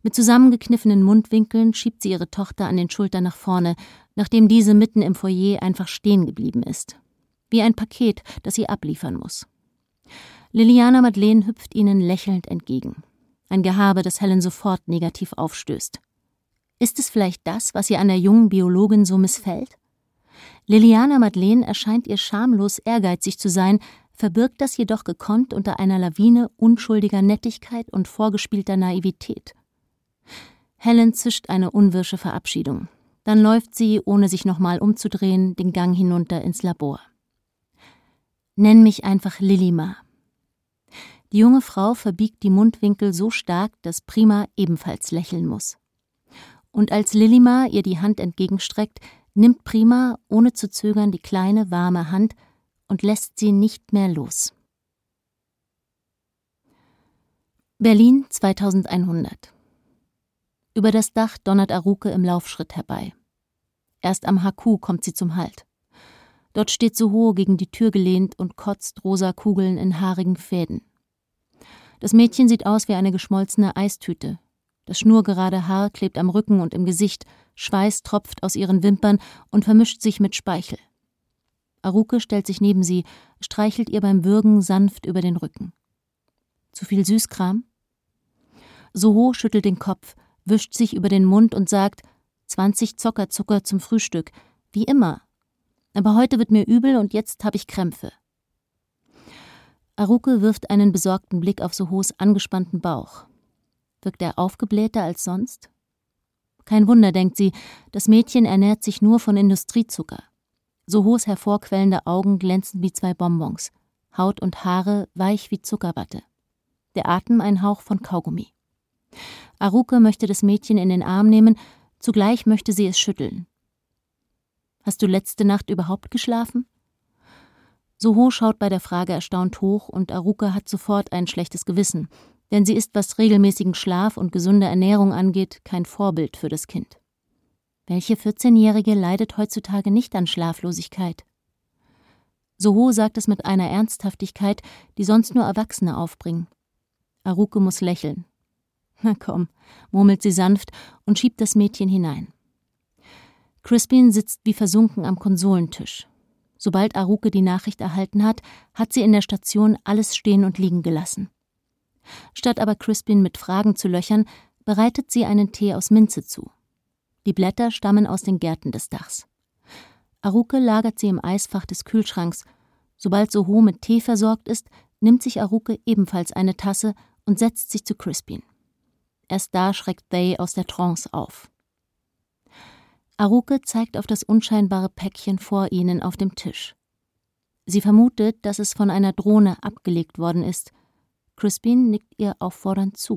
Mit zusammengekniffenen Mundwinkeln schiebt sie ihre Tochter an den Schultern nach vorne, nachdem diese mitten im Foyer einfach stehen geblieben ist. Wie ein Paket, das sie abliefern muss. Liliana Madeleine hüpft ihnen lächelnd entgegen. Ein Gehabe, das Helen sofort negativ aufstößt. Ist es vielleicht das, was ihr an der jungen Biologin so missfällt? Liliana Madeleine erscheint ihr schamlos ehrgeizig zu sein, verbirgt das jedoch gekonnt unter einer Lawine unschuldiger Nettigkeit und vorgespielter Naivität. Helen zischt eine unwirsche Verabschiedung. Dann läuft sie, ohne sich nochmal umzudrehen, den Gang hinunter ins Labor. »Nenn mich einfach Lilima.« Die junge Frau verbiegt die Mundwinkel so stark, dass Prima ebenfalls lächeln muss. Und als Lilima ihr die Hand entgegenstreckt, nimmt Prima ohne zu zögern die kleine, warme Hand und lässt sie nicht mehr los. Berlin zweitausendeinhundert. Über das Dach donnert Aruke im Laufschritt herbei. Erst am Haku kommt sie zum Halt. Dort steht Soho gegen die Tür gelehnt und kotzt rosa Kugeln in haarigen Fäden. Das Mädchen sieht aus wie eine geschmolzene Eistüte. Das schnurgerade Haar klebt am Rücken und im Gesicht, Schweiß tropft aus ihren Wimpern und vermischt sich mit Speichel. Aruke stellt sich neben sie, streichelt ihr beim Würgen sanft über den Rücken. Zu viel Süßkram? Soho schüttelt den Kopf, wischt sich über den Mund und sagt, zwanzig Zockerzucker zum Frühstück, wie immer. Aber heute wird mir übel und jetzt habe ich Krämpfe. Aruke wirft einen besorgten Blick auf Sohos angespannten Bauch. Wirkt er aufgeblähter als sonst? Kein Wunder, denkt sie, das Mädchen ernährt sich nur von Industriezucker. Sohos hervorquellende Augen glänzen wie zwei Bonbons, Haut und Haare weich wie Zuckerwatte. Der Atem ein Hauch von Kaugummi. Aruke möchte das Mädchen in den Arm nehmen, zugleich möchte sie es schütteln. »Hast du letzte Nacht überhaupt geschlafen?« Soho schaut bei der Frage erstaunt hoch und Aruke hat sofort ein schlechtes Gewissen, denn sie ist, was regelmäßigen Schlaf und gesunde Ernährung angeht, kein Vorbild für das Kind. Welche vierzehnjährige leidet heutzutage nicht an Schlaflosigkeit? Soho sagt es mit einer Ernsthaftigkeit, die sonst nur Erwachsene aufbringen. Aruke muss lächeln. »Na komm«, murmelt sie sanft und schiebt das Mädchen hinein. Crispin sitzt wie versunken am Konsolentisch. Sobald Aruke die Nachricht erhalten hat, hat sie in der Station alles stehen und liegen gelassen. Statt aber Crispin mit Fragen zu löchern, bereitet sie einen Tee aus Minze zu. Die Blätter stammen aus den Gärten des Dachs. Aruke lagert sie im Eisfach des Kühlschranks. Sobald Soho mit Tee versorgt ist, nimmt sich Aruke ebenfalls eine Tasse und setzt sich zu Crispin. Erst da schreckt They aus der Trance auf. Aruke zeigt auf das unscheinbare Päckchen vor ihnen auf dem Tisch. Sie vermutet, dass es von einer Drohne abgelegt worden ist. Crispin nickt ihr auffordernd zu.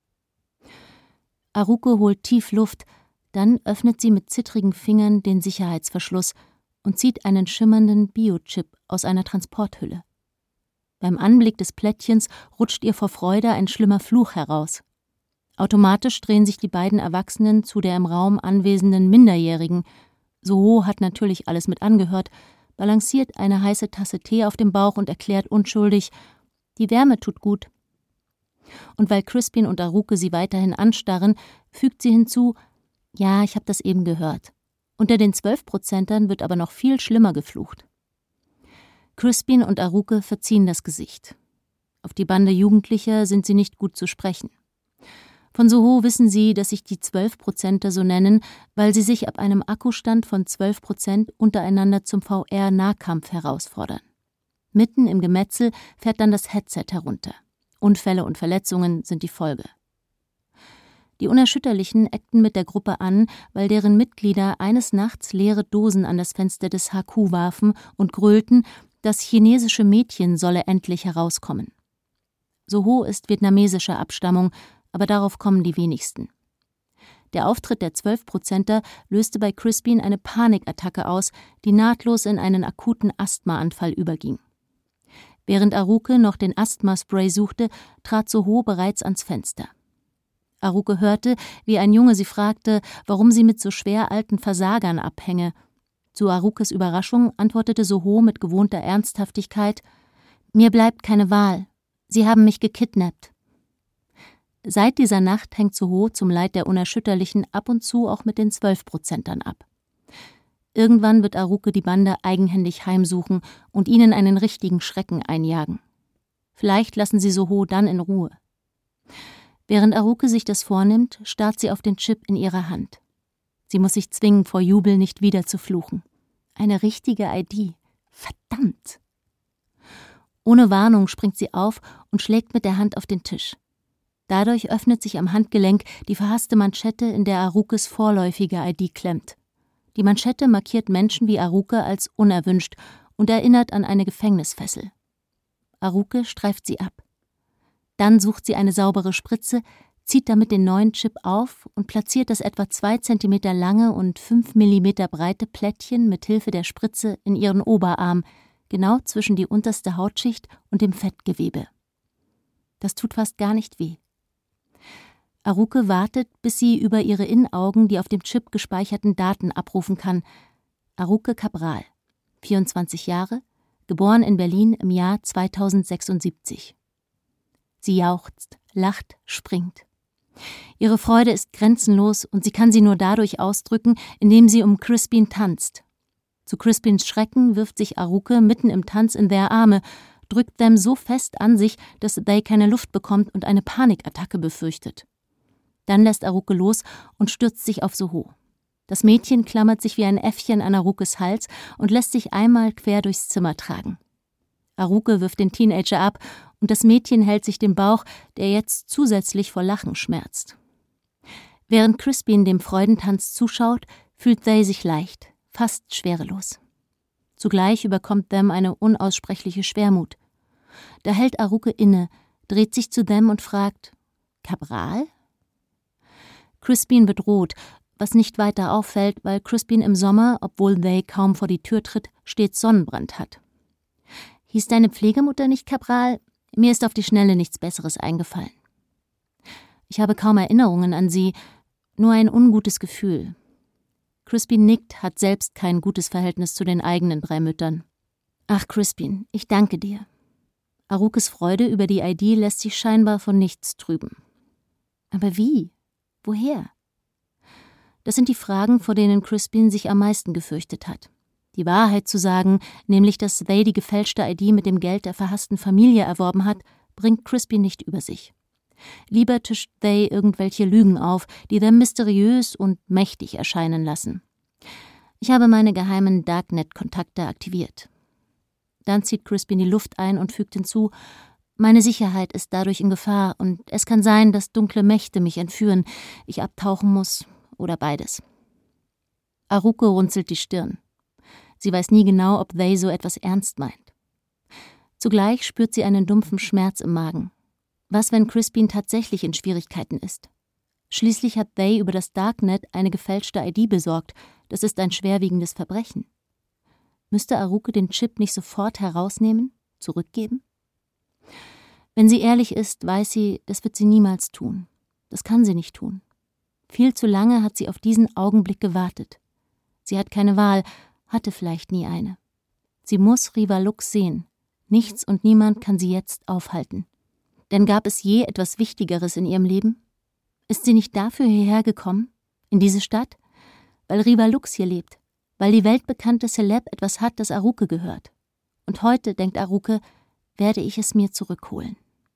Aruke holt tief Luft, dann öffnet sie mit zittrigen Fingern den Sicherheitsverschluss und zieht einen schimmernden Biochip aus einer Transporthülle. Beim Anblick des Plättchens rutscht ihr vor Freude ein schlimmer Fluch heraus. Automatisch drehen sich die beiden Erwachsenen zu der im Raum anwesenden Minderjährigen. Soho hat natürlich alles mit angehört, balanciert eine heiße Tasse Tee auf dem Bauch und erklärt unschuldig, die Wärme tut gut. Und weil Crispin und Aruke sie weiterhin anstarren, fügt sie hinzu, ja, ich habe das eben gehört. Unter den Zwölfprozentern wird aber noch viel schlimmer geflucht. Crispin und Aruke verziehen das Gesicht. Auf die Bande Jugendlicher sind sie nicht gut zu sprechen. Von Soho wissen sie, dass sich die Zwölfprozenter so nennen, weil sie sich ab einem Akkustand von zwölf Prozent untereinander zum V R-Nahkampf herausfordern. Mitten im Gemetzel fährt dann das Headset herunter. Unfälle und Verletzungen sind die Folge. Die Unerschütterlichen eckten mit der Gruppe an, weil deren Mitglieder eines Nachts leere Dosen an das Fenster des Haku warfen und grölten, das chinesische Mädchen solle endlich herauskommen. Soho ist vietnamesischer Abstammung, aber darauf kommen die wenigsten. Der Auftritt der Zwölfprozenter löste bei Crispin eine Panikattacke aus, die nahtlos in einen akuten Asthmaanfall überging. Während Aruke noch den Asthmaspray suchte, trat Soho bereits ans Fenster. Aruke hörte, wie ein Junge sie fragte, warum sie mit so schwer alten Versagern abhänge. Zu Arukes Überraschung antwortete Soho mit gewohnter Ernsthaftigkeit, »Mir bleibt keine Wahl. Sie haben mich gekidnappt.« Seit dieser Nacht hängt Soho zum Leid der Unerschütterlichen ab und zu auch mit den zwölf Prozentern ab. Irgendwann wird Aruke die Bande eigenhändig heimsuchen und ihnen einen richtigen Schrecken einjagen. Vielleicht lassen sie Soho dann in Ruhe. Während Aruke sich das vornimmt, starrt sie auf den Chip in ihrer Hand. Sie muss sich zwingen, vor Jubel nicht wieder zu fluchen. Eine richtige I D. Verdammt! Ohne Warnung springt sie auf und schlägt mit der Hand auf den Tisch. Dadurch öffnet sich am Handgelenk die verhasste Manschette, in der Arukes vorläufige I D klemmt. Die Manschette markiert Menschen wie Aruke als unerwünscht und erinnert an eine Gefängnisfessel. Aruke streift sie ab. Dann sucht sie eine saubere Spritze, zieht damit den neuen Chip auf und platziert das etwa zwei Zentimeter lange und fünf Millimeter breite Plättchen mit Hilfe der Spritze in ihren Oberarm, genau zwischen die unterste Hautschicht und dem Fettgewebe. Das tut fast gar nicht weh. Aruke wartet, bis sie über ihre Innenaugen die auf dem Chip gespeicherten Daten abrufen kann. Aruke Cabral, vierundzwanzig Jahre, geboren in Berlin im Jahr zweitausendsechsundsiebzig. Sie jauchzt, lacht, springt. Ihre Freude ist grenzenlos und sie kann sie nur dadurch ausdrücken, indem sie um Crispin tanzt. Zu Crispins Schrecken wirft sich Aruke mitten im Tanz in their Arme, drückt them so fest an sich, dass they keine Luft bekommt und eine Panikattacke befürchtet. Dann lässt Aruke los und stürzt sich auf Soho. Das Mädchen klammert sich wie ein Äffchen an Arukes Hals und lässt sich einmal quer durchs Zimmer tragen. Aruke wirft den Teenager ab und das Mädchen hält sich den Bauch, der jetzt zusätzlich vor Lachen schmerzt. Während Crispin dem Freudentanz zuschaut, fühlt they sich leicht, fast schwerelos. Zugleich überkommt them eine unaussprechliche Schwermut. Da hält Aruke inne, dreht sich zu them und fragt: »Cabral?« Crispin wird rot, was nicht weiter auffällt, weil Crispin im Sommer, obwohl they kaum vor die Tür tritt, stets Sonnenbrand hat. »Hieß deine Pflegemutter nicht Cabral? Mir ist auf die Schnelle nichts Besseres eingefallen.« Ich habe kaum Erinnerungen an sie, nur ein ungutes Gefühl. Crispin nickt, hat selbst kein gutes Verhältnis zu den eigenen drei Müttern. »Ach, Crispin, ich danke dir.« Arukes Freude über die I D lässt sich scheinbar von nichts trüben. Aber wie? Woher? Das sind die Fragen, vor denen Crispin sich am meisten gefürchtet hat. Die Wahrheit zu sagen, nämlich dass they die gefälschte I D mit dem Geld der verhassten Familie erworben hat, bringt Crispin nicht über sich. Lieber tischt they irgendwelche Lügen auf, die them mysteriös und mächtig erscheinen lassen. Ich habe meine geheimen Darknet-Kontakte aktiviert. Dann zieht Crispin die Luft ein und fügt hinzu: Meine Sicherheit ist dadurch in Gefahr und es kann sein, dass dunkle Mächte mich entführen, ich abtauchen muss oder beides. Aruke runzelt die Stirn. Sie weiß nie genau, ob they so etwas ernst meint. Zugleich spürt sie einen dumpfen Schmerz im Magen. Was, wenn Crispin tatsächlich in Schwierigkeiten ist? Schließlich hat they über das Darknet eine gefälschte I D besorgt. Das ist ein schwerwiegendes Verbrechen. Müsste Aruke den Chip nicht sofort herausnehmen, zurückgeben? Wenn sie ehrlich ist, weiß sie, das wird sie niemals tun. Das kann sie nicht tun. Viel zu lange hat sie auf diesen Augenblick gewartet. Sie hat keine Wahl, hatte vielleicht nie eine. Sie muss Riva Lux sehen. Nichts und niemand kann sie jetzt aufhalten. Denn gab es je etwas Wichtigeres in ihrem Leben? Ist sie nicht dafür hierher gekommen? In diese Stadt? Weil Riva Lux hier lebt. Weil die weltbekannte Celeb etwas hat, das Aruke gehört. Und heute, denkt Aruke, werde ich es mir zurückholen.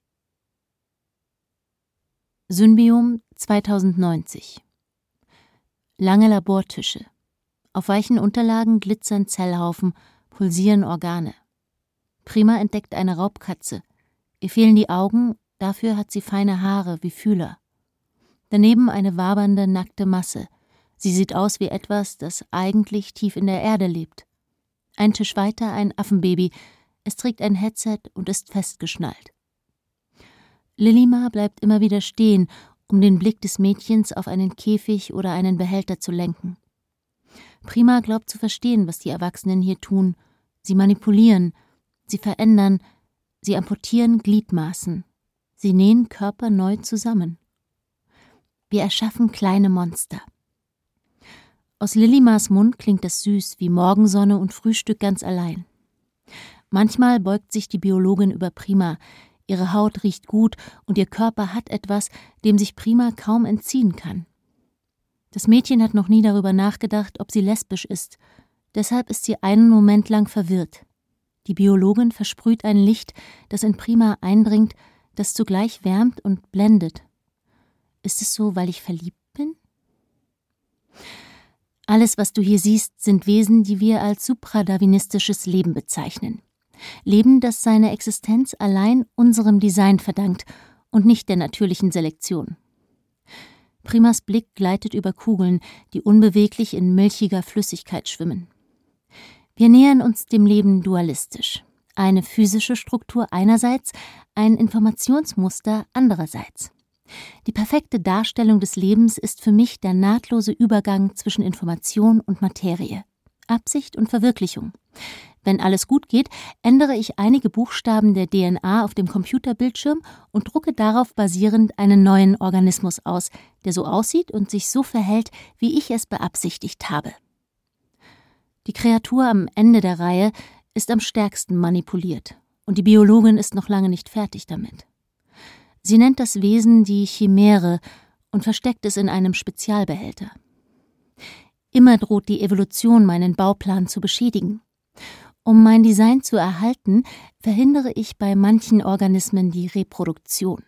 Synbiom zweitausendneunzig. Lange Labortische. Auf weichen Unterlagen glitzern Zellhaufen, pulsieren Organe. Prima entdeckt eine Raubkatze. Ihr fehlen die Augen, dafür hat sie feine Haare wie Fühler. Daneben eine wabernde, nackte Masse. Sie sieht aus wie etwas, das eigentlich tief in der Erde lebt. Ein Tisch weiter ein Affenbaby. Es trägt ein Headset und ist festgeschnallt. Lilima bleibt immer wieder stehen, um den Blick des Mädchens auf einen Käfig oder einen Behälter zu lenken. Prima glaubt zu verstehen, was die Erwachsenen hier tun. Sie manipulieren, sie verändern, sie amputieren Gliedmaßen, sie nähen Körper neu zusammen. Wir erschaffen kleine Monster. Aus Lilimas Mund klingt es süß wie Morgensonne und Frühstück ganz allein. Manchmal beugt sich die Biologin über Prima. Ihre Haut riecht gut und ihr Körper hat etwas, dem sich Prima kaum entziehen kann. Das Mädchen hat noch nie darüber nachgedacht, ob sie lesbisch ist. Deshalb ist sie einen Moment lang verwirrt. Die Biologin versprüht ein Licht, das in Prima eindringt, das zugleich wärmt und blendet. Ist es so, weil ich verliebt bin? Alles, was du hier siehst, sind Wesen, die wir als supradarwinistisches Leben bezeichnen. Leben, das seine Existenz allein unserem Design verdankt und nicht der natürlichen Selektion. Primas Blick gleitet über Kugeln, die unbeweglich in milchiger Flüssigkeit schwimmen. Wir nähern uns dem Leben dualistisch. Eine physische Struktur einerseits, ein Informationsmuster andererseits. Die perfekte Darstellung des Lebens ist für mich der nahtlose Übergang zwischen Information und Materie, Absicht und Verwirklichung. Wenn alles gut geht, ändere ich einige Buchstaben der D N A auf dem Computerbildschirm und drucke darauf basierend einen neuen Organismus aus, der so aussieht und sich so verhält, wie ich es beabsichtigt habe. Die Kreatur am Ende der Reihe ist am stärksten manipuliert und die Biologin ist noch lange nicht fertig damit. Sie nennt das Wesen die Chimäre und versteckt es in einem Spezialbehälter. Immer droht die Evolution, meinen Bauplan zu beschädigen. Um mein Design zu erhalten, verhindere ich bei manchen Organismen die Reproduktion.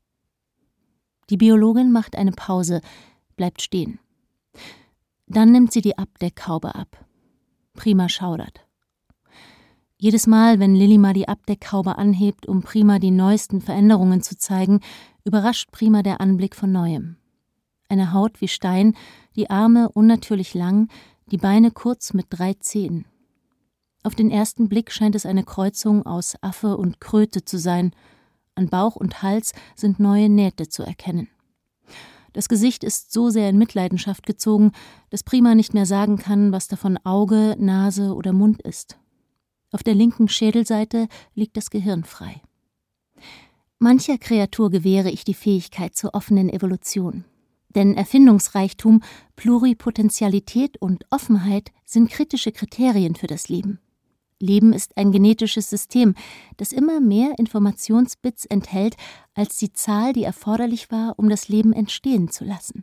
Die Biologin macht eine Pause, bleibt stehen. Dann nimmt sie die Abdeckhaube ab. Prima schaudert. Jedes Mal, wenn Lillimar die Abdeckhaube anhebt, um Prima die neuesten Veränderungen zu zeigen, überrascht Prima der Anblick von Neuem. Eine Haut wie Stein, die Arme unnatürlich lang, die Beine kurz mit drei Zehen. Auf den ersten Blick scheint es eine Kreuzung aus Affe und Kröte zu sein. An Bauch und Hals sind neue Nähte zu erkennen. Das Gesicht ist so sehr in Mitleidenschaft gezogen, dass Prima nicht mehr sagen kann, was davon Auge, Nase oder Mund ist. Auf der linken Schädelseite liegt das Gehirn frei. Mancher Kreatur gewähre ich die Fähigkeit zur offenen Evolution. Denn Erfindungsreichtum, Pluripotentialität und Offenheit sind kritische Kriterien für das Leben. Leben ist ein genetisches System, das immer mehr Informationsbits enthält, als die Zahl, die erforderlich war, um das Leben entstehen zu lassen.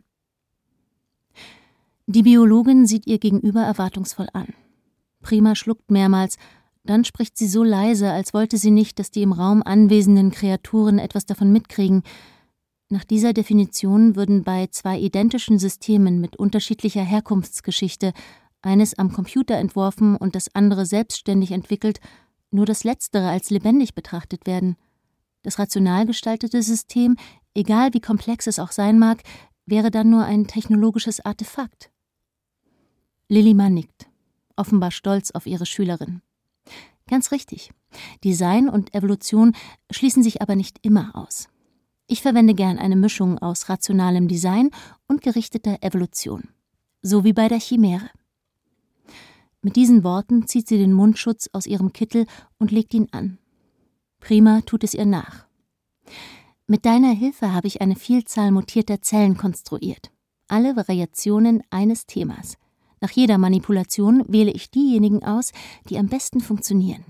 Die Biologin sieht ihr Gegenüber erwartungsvoll an. Prima schluckt mehrmals, dann spricht sie so leise, als wollte sie nicht, dass die im Raum anwesenden Kreaturen etwas davon mitkriegen. Nach dieser Definition würden bei zwei identischen Systemen mit unterschiedlicher Herkunftsgeschichte, eines am Computer entworfen und das andere selbstständig entwickelt, nur das Letztere als lebendig betrachtet werden. Das rational gestaltete System, egal wie komplex es auch sein mag, wäre dann nur ein technologisches Artefakt. Lillimar nickt, offenbar stolz auf ihre Schülerin. Ganz richtig. Design und Evolution schließen sich aber nicht immer aus. Ich verwende gern eine Mischung aus rationalem Design und gerichteter Evolution. So wie bei der Chimäre. Mit diesen Worten zieht sie den Mundschutz aus ihrem Kittel und legt ihn an. Prima tut es ihr nach. Mit deiner Hilfe habe ich eine Vielzahl mutierter Zellen konstruiert. Alle Variationen eines Themas. Nach jeder Manipulation wähle ich diejenigen aus, die am besten funktionieren.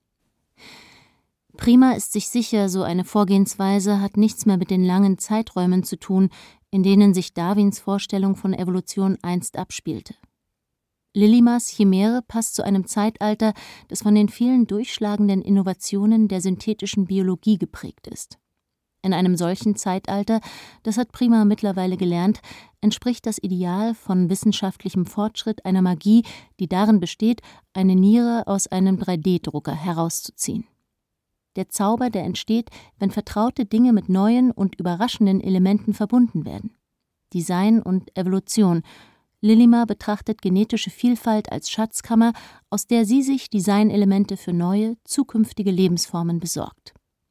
Prima ist sich sicher, so eine Vorgehensweise hat nichts mehr mit den langen Zeiträumen zu tun, in denen sich Darwins Vorstellung von Evolution einst abspielte. Lillimars Chimäre passt zu einem Zeitalter, das von den vielen durchschlagenden Innovationen der synthetischen Biologie geprägt ist. In einem solchen Zeitalter, das hat Prima mittlerweile gelernt, entspricht das Ideal von wissenschaftlichem Fortschritt einer Magie, die darin besteht, eine Niere aus einem drei D Drucker herauszuziehen. Der Zauber, der entsteht, wenn vertraute Dinge mit neuen und überraschenden Elementen verbunden werden. Design und Evolution. Lillimar betrachtet genetische Vielfalt als Schatzkammer, aus der sie sich Designelemente für neue, zukünftige Lebensformen besorgt.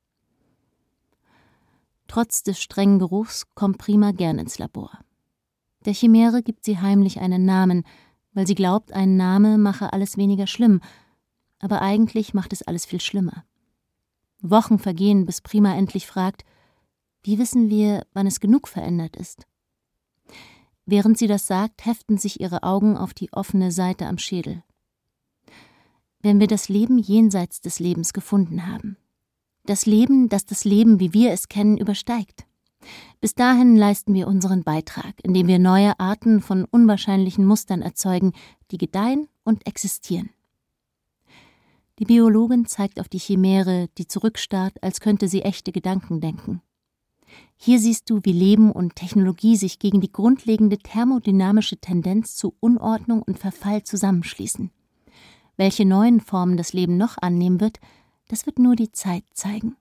Trotz des strengen Geruchs kommt Prima gern ins Labor. Der Chimäre gibt sie heimlich einen Namen, weil sie glaubt, ein Name mache alles weniger schlimm, aber eigentlich macht es alles viel schlimmer. Wochen vergehen, bis Prima endlich fragt, wie wissen wir, wann es genug verändert ist? Während sie das sagt, heften sich ihre Augen auf die offene Seite am Schädel. Wenn wir das Leben jenseits des Lebens gefunden haben, Das Leben, das das Leben, wie wir es kennen, übersteigt. Bis dahin leisten wir unseren Beitrag, indem wir neue Arten von unwahrscheinlichen Mustern erzeugen, die gedeihen und existieren. Die Biologin zeigt auf die Chimäre, die zurückstarrt, als könnte sie echte Gedanken denken. Hier siehst du, wie Leben und Technologie sich gegen die grundlegende thermodynamische Tendenz zu Unordnung und Verfall zusammenschließen. Welche neuen Formen das Leben noch annehmen wird, das wird nur die Zeit zeigen.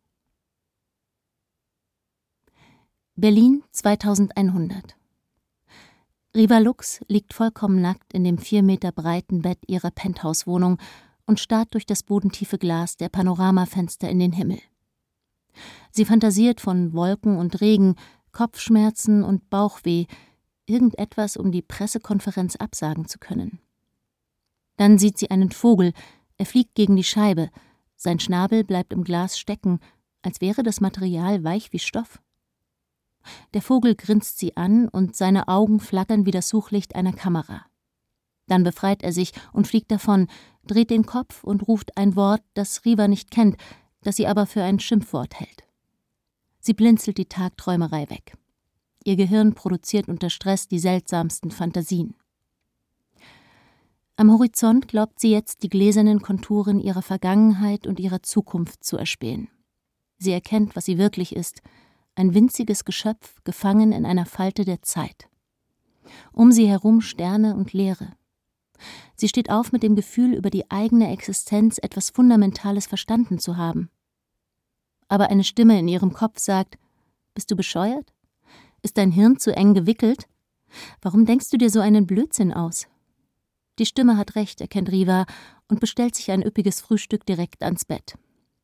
Berlin zweitausendeinhundert. Riva Lux liegt vollkommen nackt in dem vier Meter breiten Bett ihrer Penthouse-Wohnung und starrt durch das bodentiefe Glas der Panoramafenster in den Himmel. Sie fantasiert von Wolken und Regen, Kopfschmerzen und Bauchweh, irgendetwas, um die Pressekonferenz absagen zu können. Dann sieht sie einen Vogel, er fliegt gegen die Scheibe, sein Schnabel bleibt im Glas stecken, als wäre das Material weich wie Stoff. Der Vogel grinst sie an und seine Augen flackern wie das Suchlicht einer Kamera. Dann befreit er sich und fliegt davon, dreht den Kopf und ruft ein Wort, das Riva nicht kennt, das sie aber für ein Schimpfwort hält. Sie blinzelt die Tagträumerei weg. Ihr Gehirn produziert unter Stress die seltsamsten Fantasien. Am Horizont glaubt sie jetzt, die gläsernen Konturen ihrer Vergangenheit und ihrer Zukunft zu erspähen. Sie erkennt, was sie wirklich ist, ein winziges Geschöpf, gefangen in einer Falte der Zeit. Um sie herum Sterne und Leere. Sie steht auf mit dem Gefühl, über die eigene Existenz etwas Fundamentales verstanden zu haben. Aber eine Stimme in ihrem Kopf sagt: Bist du bescheuert? Ist dein Hirn zu eng gewickelt? Warum denkst du dir so einen Blödsinn aus? Die Stimme hat recht, erkennt Riva und bestellt sich ein üppiges Frühstück direkt ans Bett.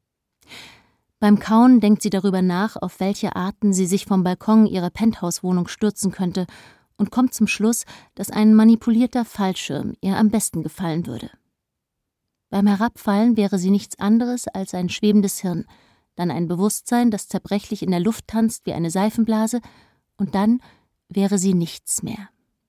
Beim Kauen denkt sie darüber nach, auf welche Arten sie sich vom Balkon ihrer Penthouse-Wohnung stürzen könnte und kommt zum Schluss, dass ein manipulierter Fallschirm ihr am besten gefallen würde. Beim Herabfallen wäre sie nichts anderes als ein schwebendes Hirn, dann ein Bewusstsein, das zerbrechlich in der Luft tanzt wie eine Seifenblase, und dann wäre sie nichts mehr.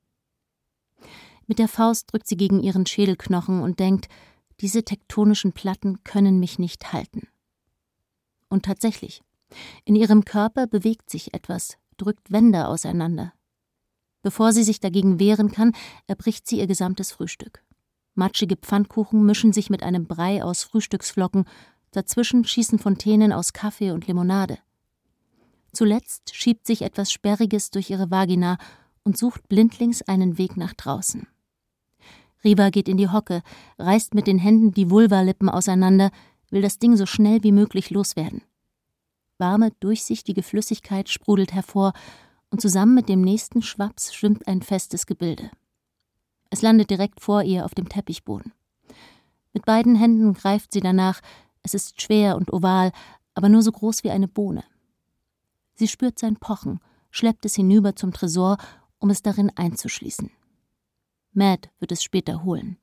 Mit der Faust drückt sie gegen ihren Schädelknochen und denkt, diese tektonischen Platten können mich nicht halten. Und tatsächlich, in ihrem Körper bewegt sich etwas, drückt Wände auseinander. Bevor sie sich dagegen wehren kann, erbricht sie ihr gesamtes Frühstück. Matschige Pfannkuchen mischen sich mit einem Brei aus Frühstücksflocken, dazwischen schießen Fontänen aus Kaffee und Limonade. Zuletzt schiebt sich etwas Sperriges durch ihre Vagina und sucht blindlings einen Weg nach draußen. Riva geht in die Hocke, reißt mit den Händen die Vulvalippen auseinander, will das Ding so schnell wie möglich loswerden. Warme, durchsichtige Flüssigkeit sprudelt hervor und zusammen mit dem nächsten Schwaps schwimmt ein festes Gebilde. Es landet direkt vor ihr auf dem Teppichboden. Mit beiden Händen greift sie danach, es ist schwer und oval, aber nur so groß wie eine Bohne. Sie spürt sein Pochen, schleppt es hinüber zum Tresor, um es darin einzuschließen. Matt wird es später holen.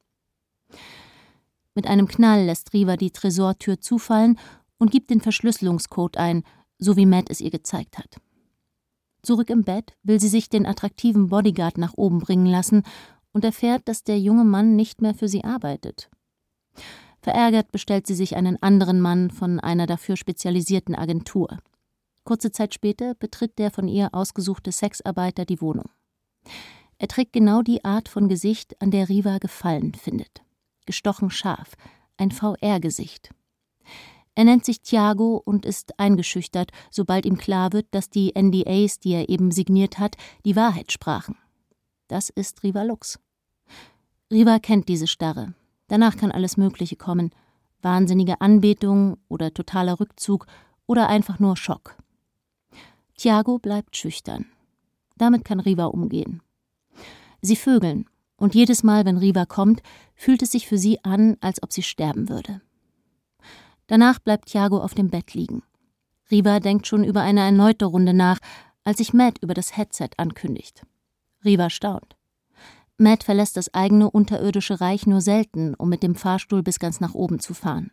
Mit einem Knall lässt Riva die Tresortür zufallen und gibt den Verschlüsselungscode ein, so wie Matt es ihr gezeigt hat. Zurück im Bett will sie sich den attraktiven Bodyguard nach oben bringen lassen und erfährt, dass der junge Mann nicht mehr für sie arbeitet. Verärgert bestellt sie sich einen anderen Mann von einer dafür spezialisierten Agentur. Kurze Zeit später betritt der von ihr ausgesuchte Sexarbeiter die Wohnung. Er trägt genau die Art von Gesicht, an der Riva Gefallen findet. Gestochen scharf, ein V R-Gesicht. Er nennt sich Thiago und ist eingeschüchtert, sobald ihm klar wird, dass die N D As, die er eben signiert hat, die Wahrheit sprachen. Das ist Riva Lux. Riva kennt diese Starre. Danach kann alles Mögliche kommen. Wahnsinnige Anbetung oder totaler Rückzug oder einfach nur Schock. Thiago bleibt schüchtern. Damit kann Riva umgehen. Sie vögeln, und jedes Mal, wenn Riva kommt, fühlt es sich für sie an, als ob sie sterben würde. Danach bleibt Thiago auf dem Bett liegen. Riva denkt schon über eine erneute Runde nach, als sich Matt über das Headset ankündigt. Riva staunt. Matt verlässt das eigene unterirdische Reich nur selten, um mit dem Fahrstuhl bis ganz nach oben zu fahren.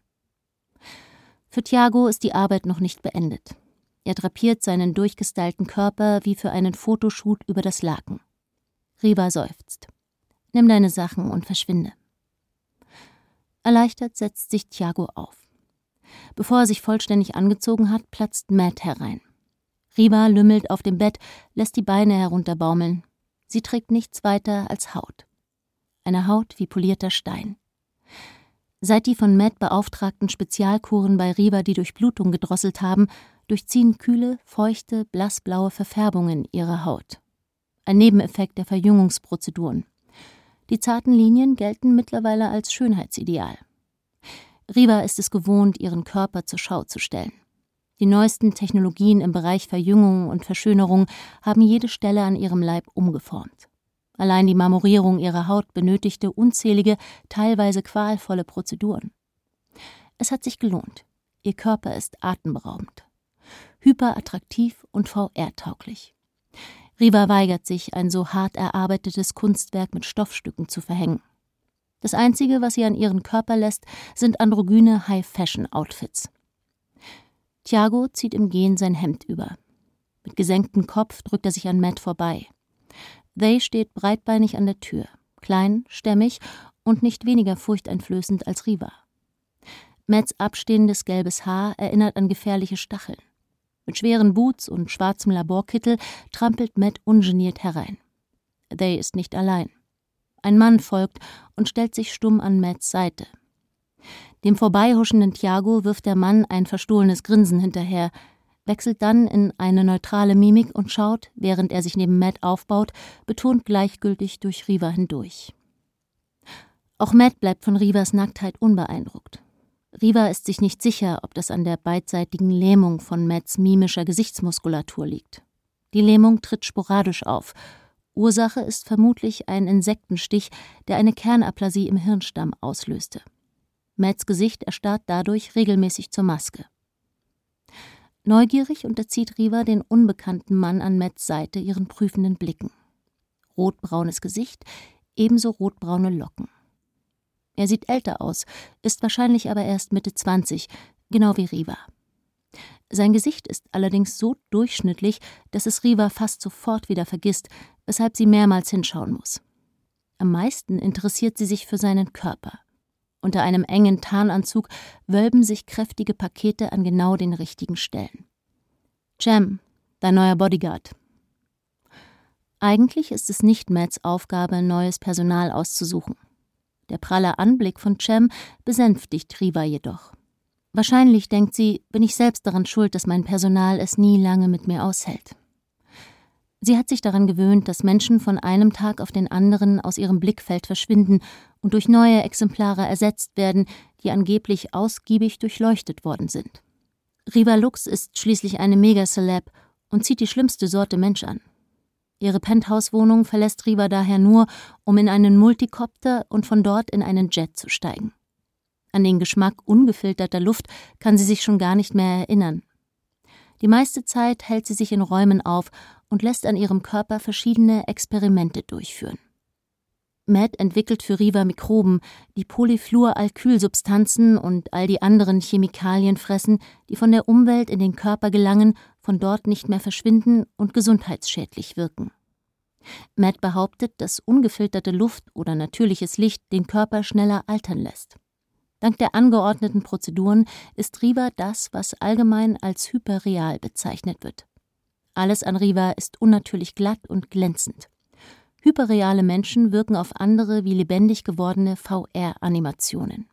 Für Thiago ist die Arbeit noch nicht beendet. Er drapiert seinen durchgestylten Körper wie für einen Fotoshoot über das Laken. Riva seufzt. Nimm deine Sachen und verschwinde. Erleichtert setzt sich Thiago auf. Bevor er sich vollständig angezogen hat, platzt Matt herein. Riva lümmelt auf dem Bett, lässt die Beine herunterbaumeln. Sie trägt nichts weiter als Haut. Eine Haut wie polierter Stein. Seit die von Matt beauftragten Spezialkuren bei Riva die Durchblutung gedrosselt haben, durchziehen kühle, feuchte, blassblaue Verfärbungen ihre Haut. Ein Nebeneffekt der Verjüngungsprozeduren. Die zarten Linien gelten mittlerweile als Schönheitsideal. Riva ist es gewohnt, ihren Körper zur Schau zu stellen. Die neuesten Technologien im Bereich Verjüngung und Verschönerung haben jede Stelle an ihrem Leib umgeformt. Allein die Marmorierung ihrer Haut benötigte unzählige, teilweise qualvolle Prozeduren. Es hat sich gelohnt. Ihr Körper ist atemberaubend. Hyperattraktiv und V R-tauglich. Riva weigert sich, ein so hart erarbeitetes Kunstwerk mit Stoffstücken zu verhängen. Das Einzige, was sie an ihren Körper lässt, sind androgyne High-Fashion-Outfits. Thiago zieht im Gehen sein Hemd über. Mit gesenktem Kopf drückt er sich an Matt vorbei. They steht breitbeinig an der Tür, klein, stämmig und nicht weniger furchteinflößend als Riva. Matts abstehendes gelbes Haar erinnert an gefährliche Stacheln. Mit schweren Boots und schwarzem Laborkittel trampelt Matt ungeniert herein. They ist nicht allein. Ein Mann folgt und stellt sich stumm an Matts Seite. Dem vorbeihuschenden Thiago wirft der Mann ein verstohlenes Grinsen hinterher, wechselt dann in eine neutrale Mimik und schaut, während er sich neben Matt aufbaut, betont gleichgültig durch Riva hindurch. Auch Matt bleibt von Rivas Nacktheit unbeeindruckt. Riva ist sich nicht sicher, ob das an der beidseitigen Lähmung von Matts mimischer Gesichtsmuskulatur liegt. Die Lähmung tritt sporadisch auf. Ursache ist vermutlich ein Insektenstich, der eine Kernaplasie im Hirnstamm auslöste. Matts Gesicht erstarrt dadurch regelmäßig zur Maske. Neugierig unterzieht Riva den unbekannten Mann an Matts Seite ihren prüfenden Blicken. Rotbraunes Gesicht, ebenso rotbraune Locken. Er sieht älter aus, ist wahrscheinlich aber erst Mitte zwanzig, genau wie Riva. Sein Gesicht ist allerdings so durchschnittlich, dass es Riva fast sofort wieder vergisst, weshalb sie mehrmals hinschauen muss. Am meisten interessiert sie sich für seinen Körper. Unter einem engen Tarnanzug wölben sich kräftige Pakete an genau den richtigen Stellen. Cem, dein neuer Bodyguard. Eigentlich ist es nicht Matts Aufgabe, neues Personal auszusuchen. Der pralle Anblick von Cem besänftigt Riva jedoch. Wahrscheinlich, denkt sie, bin ich selbst daran schuld, dass mein Personal es nie lange mit mir aushält. Sie hat sich daran gewöhnt, dass Menschen von einem Tag auf den anderen aus ihrem Blickfeld verschwinden und durch neue Exemplare ersetzt werden, die angeblich ausgiebig durchleuchtet worden sind. Riva Lux ist schließlich eine Megaceleb und zieht die schlimmste Sorte Mensch an. Ihre Penthouse-Wohnung verlässt Riva daher nur, um in einen Multicopter und von dort in einen Jet zu steigen. An den Geschmack ungefilterter Luft kann sie sich schon gar nicht mehr erinnern. Die meiste Zeit hält sie sich in Räumen auf und lässt an ihrem Körper verschiedene Experimente durchführen. Matt entwickelt für Riva Mikroben, die Polyfluoralkylsubstanzen und all die anderen Chemikalien fressen, die von der Umwelt in den Körper gelangen, von dort nicht mehr verschwinden und gesundheitsschädlich wirken. Matt behauptet, dass ungefilterte Luft oder natürliches Licht den Körper schneller altern lässt. Dank der angeordneten Prozeduren ist Riva das, was allgemein als hyperreal bezeichnet wird. Alles an Riva ist unnatürlich glatt und glänzend. Hyperreale Menschen wirken auf andere wie lebendig gewordene V R-Animationen.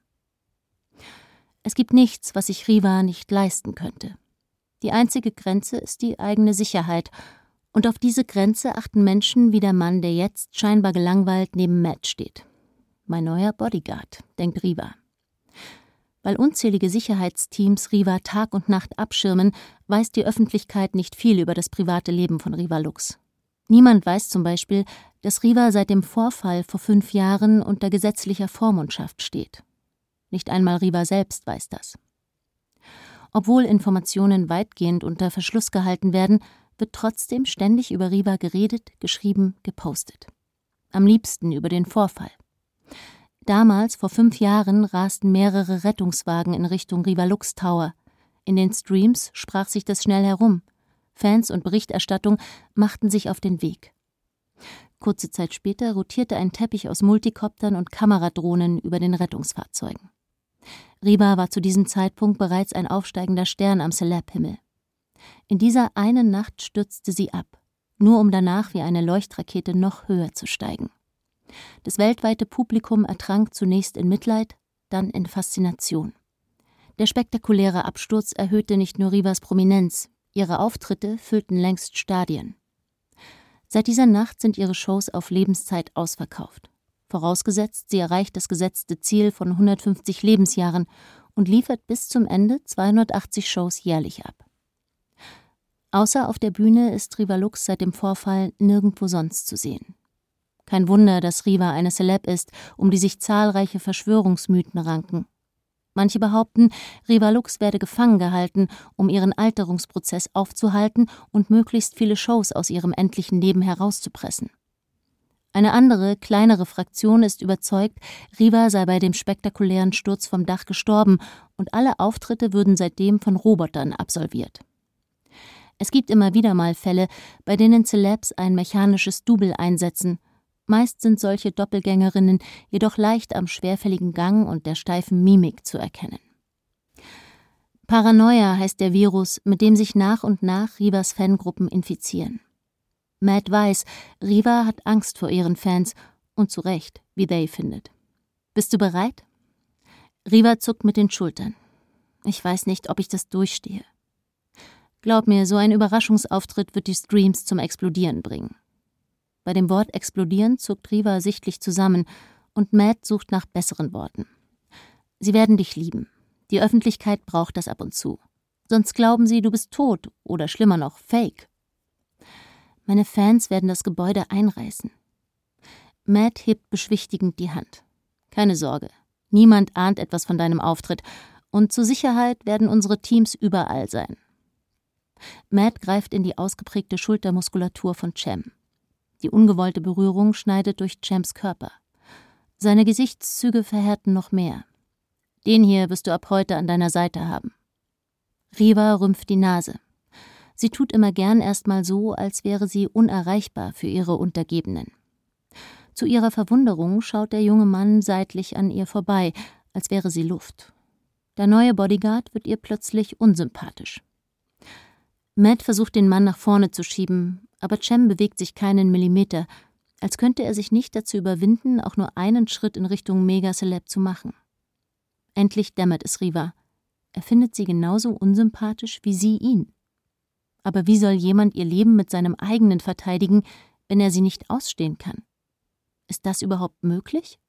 Es gibt nichts, was sich Riva nicht leisten könnte. Die einzige Grenze ist die eigene Sicherheit, und auf diese Grenze achten Menschen wie der Mann, der jetzt scheinbar gelangweilt neben Matt steht. Mein neuer Bodyguard, denkt Riva. Weil unzählige Sicherheitsteams Riva Tag und Nacht abschirmen, weiß die Öffentlichkeit nicht viel über das private Leben von Riva Lux. Niemand weiß zum Beispiel, dass Riva seit dem Vorfall vor fünf Jahren unter gesetzlicher Vormundschaft steht. Nicht einmal Riva selbst weiß das. Obwohl Informationen weitgehend unter Verschluss gehalten werden, wird trotzdem ständig über Riva geredet, geschrieben, gepostet. Am liebsten über den Vorfall. Damals, vor fünf Jahren, rasten mehrere Rettungswagen in Richtung Riva Lux Tower. In den Streams sprach sich das schnell herum. Fans und Berichterstattung machten sich auf den Weg. Kurze Zeit später rotierte ein Teppich aus Multikoptern und Kameradrohnen über den Rettungsfahrzeugen. Riva war zu diesem Zeitpunkt bereits ein aufsteigender Stern am Celeb-Himmel. In dieser einen Nacht stürzte sie ab, nur um danach wie eine Leuchtrakete noch höher zu steigen. Das weltweite Publikum ertrank zunächst in Mitleid, dann in Faszination. Der spektakuläre Absturz erhöhte nicht nur Rivas Prominenz, ihre Auftritte füllten längst Stadien. Seit dieser Nacht sind ihre Shows auf Lebenszeit ausverkauft. Vorausgesetzt, sie erreicht das gesetzte Ziel von hundertfünfzig Lebensjahren und liefert bis zum Ende zweihundertachtzig Shows jährlich ab. Außer auf der Bühne ist Riva Lux seit dem Vorfall nirgendwo sonst zu sehen. Kein Wunder, dass Riva eine Celeb ist, um die sich zahlreiche Verschwörungsmythen ranken. Manche behaupten, Riva Lux werde gefangen gehalten, um ihren Alterungsprozess aufzuhalten und möglichst viele Shows aus ihrem endlichen Leben herauszupressen. Eine andere, kleinere Fraktion ist überzeugt, Riva sei bei dem spektakulären Sturz vom Dach gestorben und alle Auftritte würden seitdem von Robotern absolviert. Es gibt immer wieder mal Fälle, bei denen Celebs ein mechanisches Double einsetzen. Meist sind solche Doppelgängerinnen jedoch leicht am schwerfälligen Gang und der steifen Mimik zu erkennen. Paranoia heißt der Virus, mit dem sich nach und nach Rivas Fangruppen infizieren. Matt weiß, Riva hat Angst vor ihren Fans und zu Recht, wie They findet. Bist du bereit? Riva zuckt mit den Schultern. Ich weiß nicht, ob ich das durchstehe. Glaub mir, so ein Überraschungsauftritt wird die Streams zum Explodieren bringen. Bei dem Wort explodieren zuckt Riva sichtlich zusammen und Matt sucht nach besseren Worten. Sie werden dich lieben. Die Öffentlichkeit braucht das ab und zu. Sonst glauben sie, du bist tot oder schlimmer noch, fake. Meine Fans werden das Gebäude einreißen. Matt hebt beschwichtigend die Hand. Keine Sorge, niemand ahnt etwas von deinem Auftritt und zur Sicherheit werden unsere Teams überall sein. Matt greift in die ausgeprägte Schultermuskulatur von Cem. Die ungewollte Berührung schneidet durch Cems Körper. Seine Gesichtszüge verhärten noch mehr. Den hier wirst du ab heute an deiner Seite haben. Riva rümpft die Nase. Sie tut immer gern erstmal so, als wäre sie unerreichbar für ihre Untergebenen. Zu ihrer Verwunderung schaut der junge Mann seitlich an ihr vorbei, als wäre sie Luft. Der neue Bodyguard wird ihr plötzlich unsympathisch. Matt versucht, den Mann nach vorne zu schieben, aber Cem bewegt sich keinen Millimeter, als könnte er sich nicht dazu überwinden, auch nur einen Schritt in Richtung Mega-Celeb zu machen. Endlich dämmert es Riva. Er findet sie genauso unsympathisch wie sie ihn. Aber wie soll jemand ihr Leben mit seinem eigenen verteidigen, wenn er sie nicht ausstehen kann? Ist das überhaupt möglich?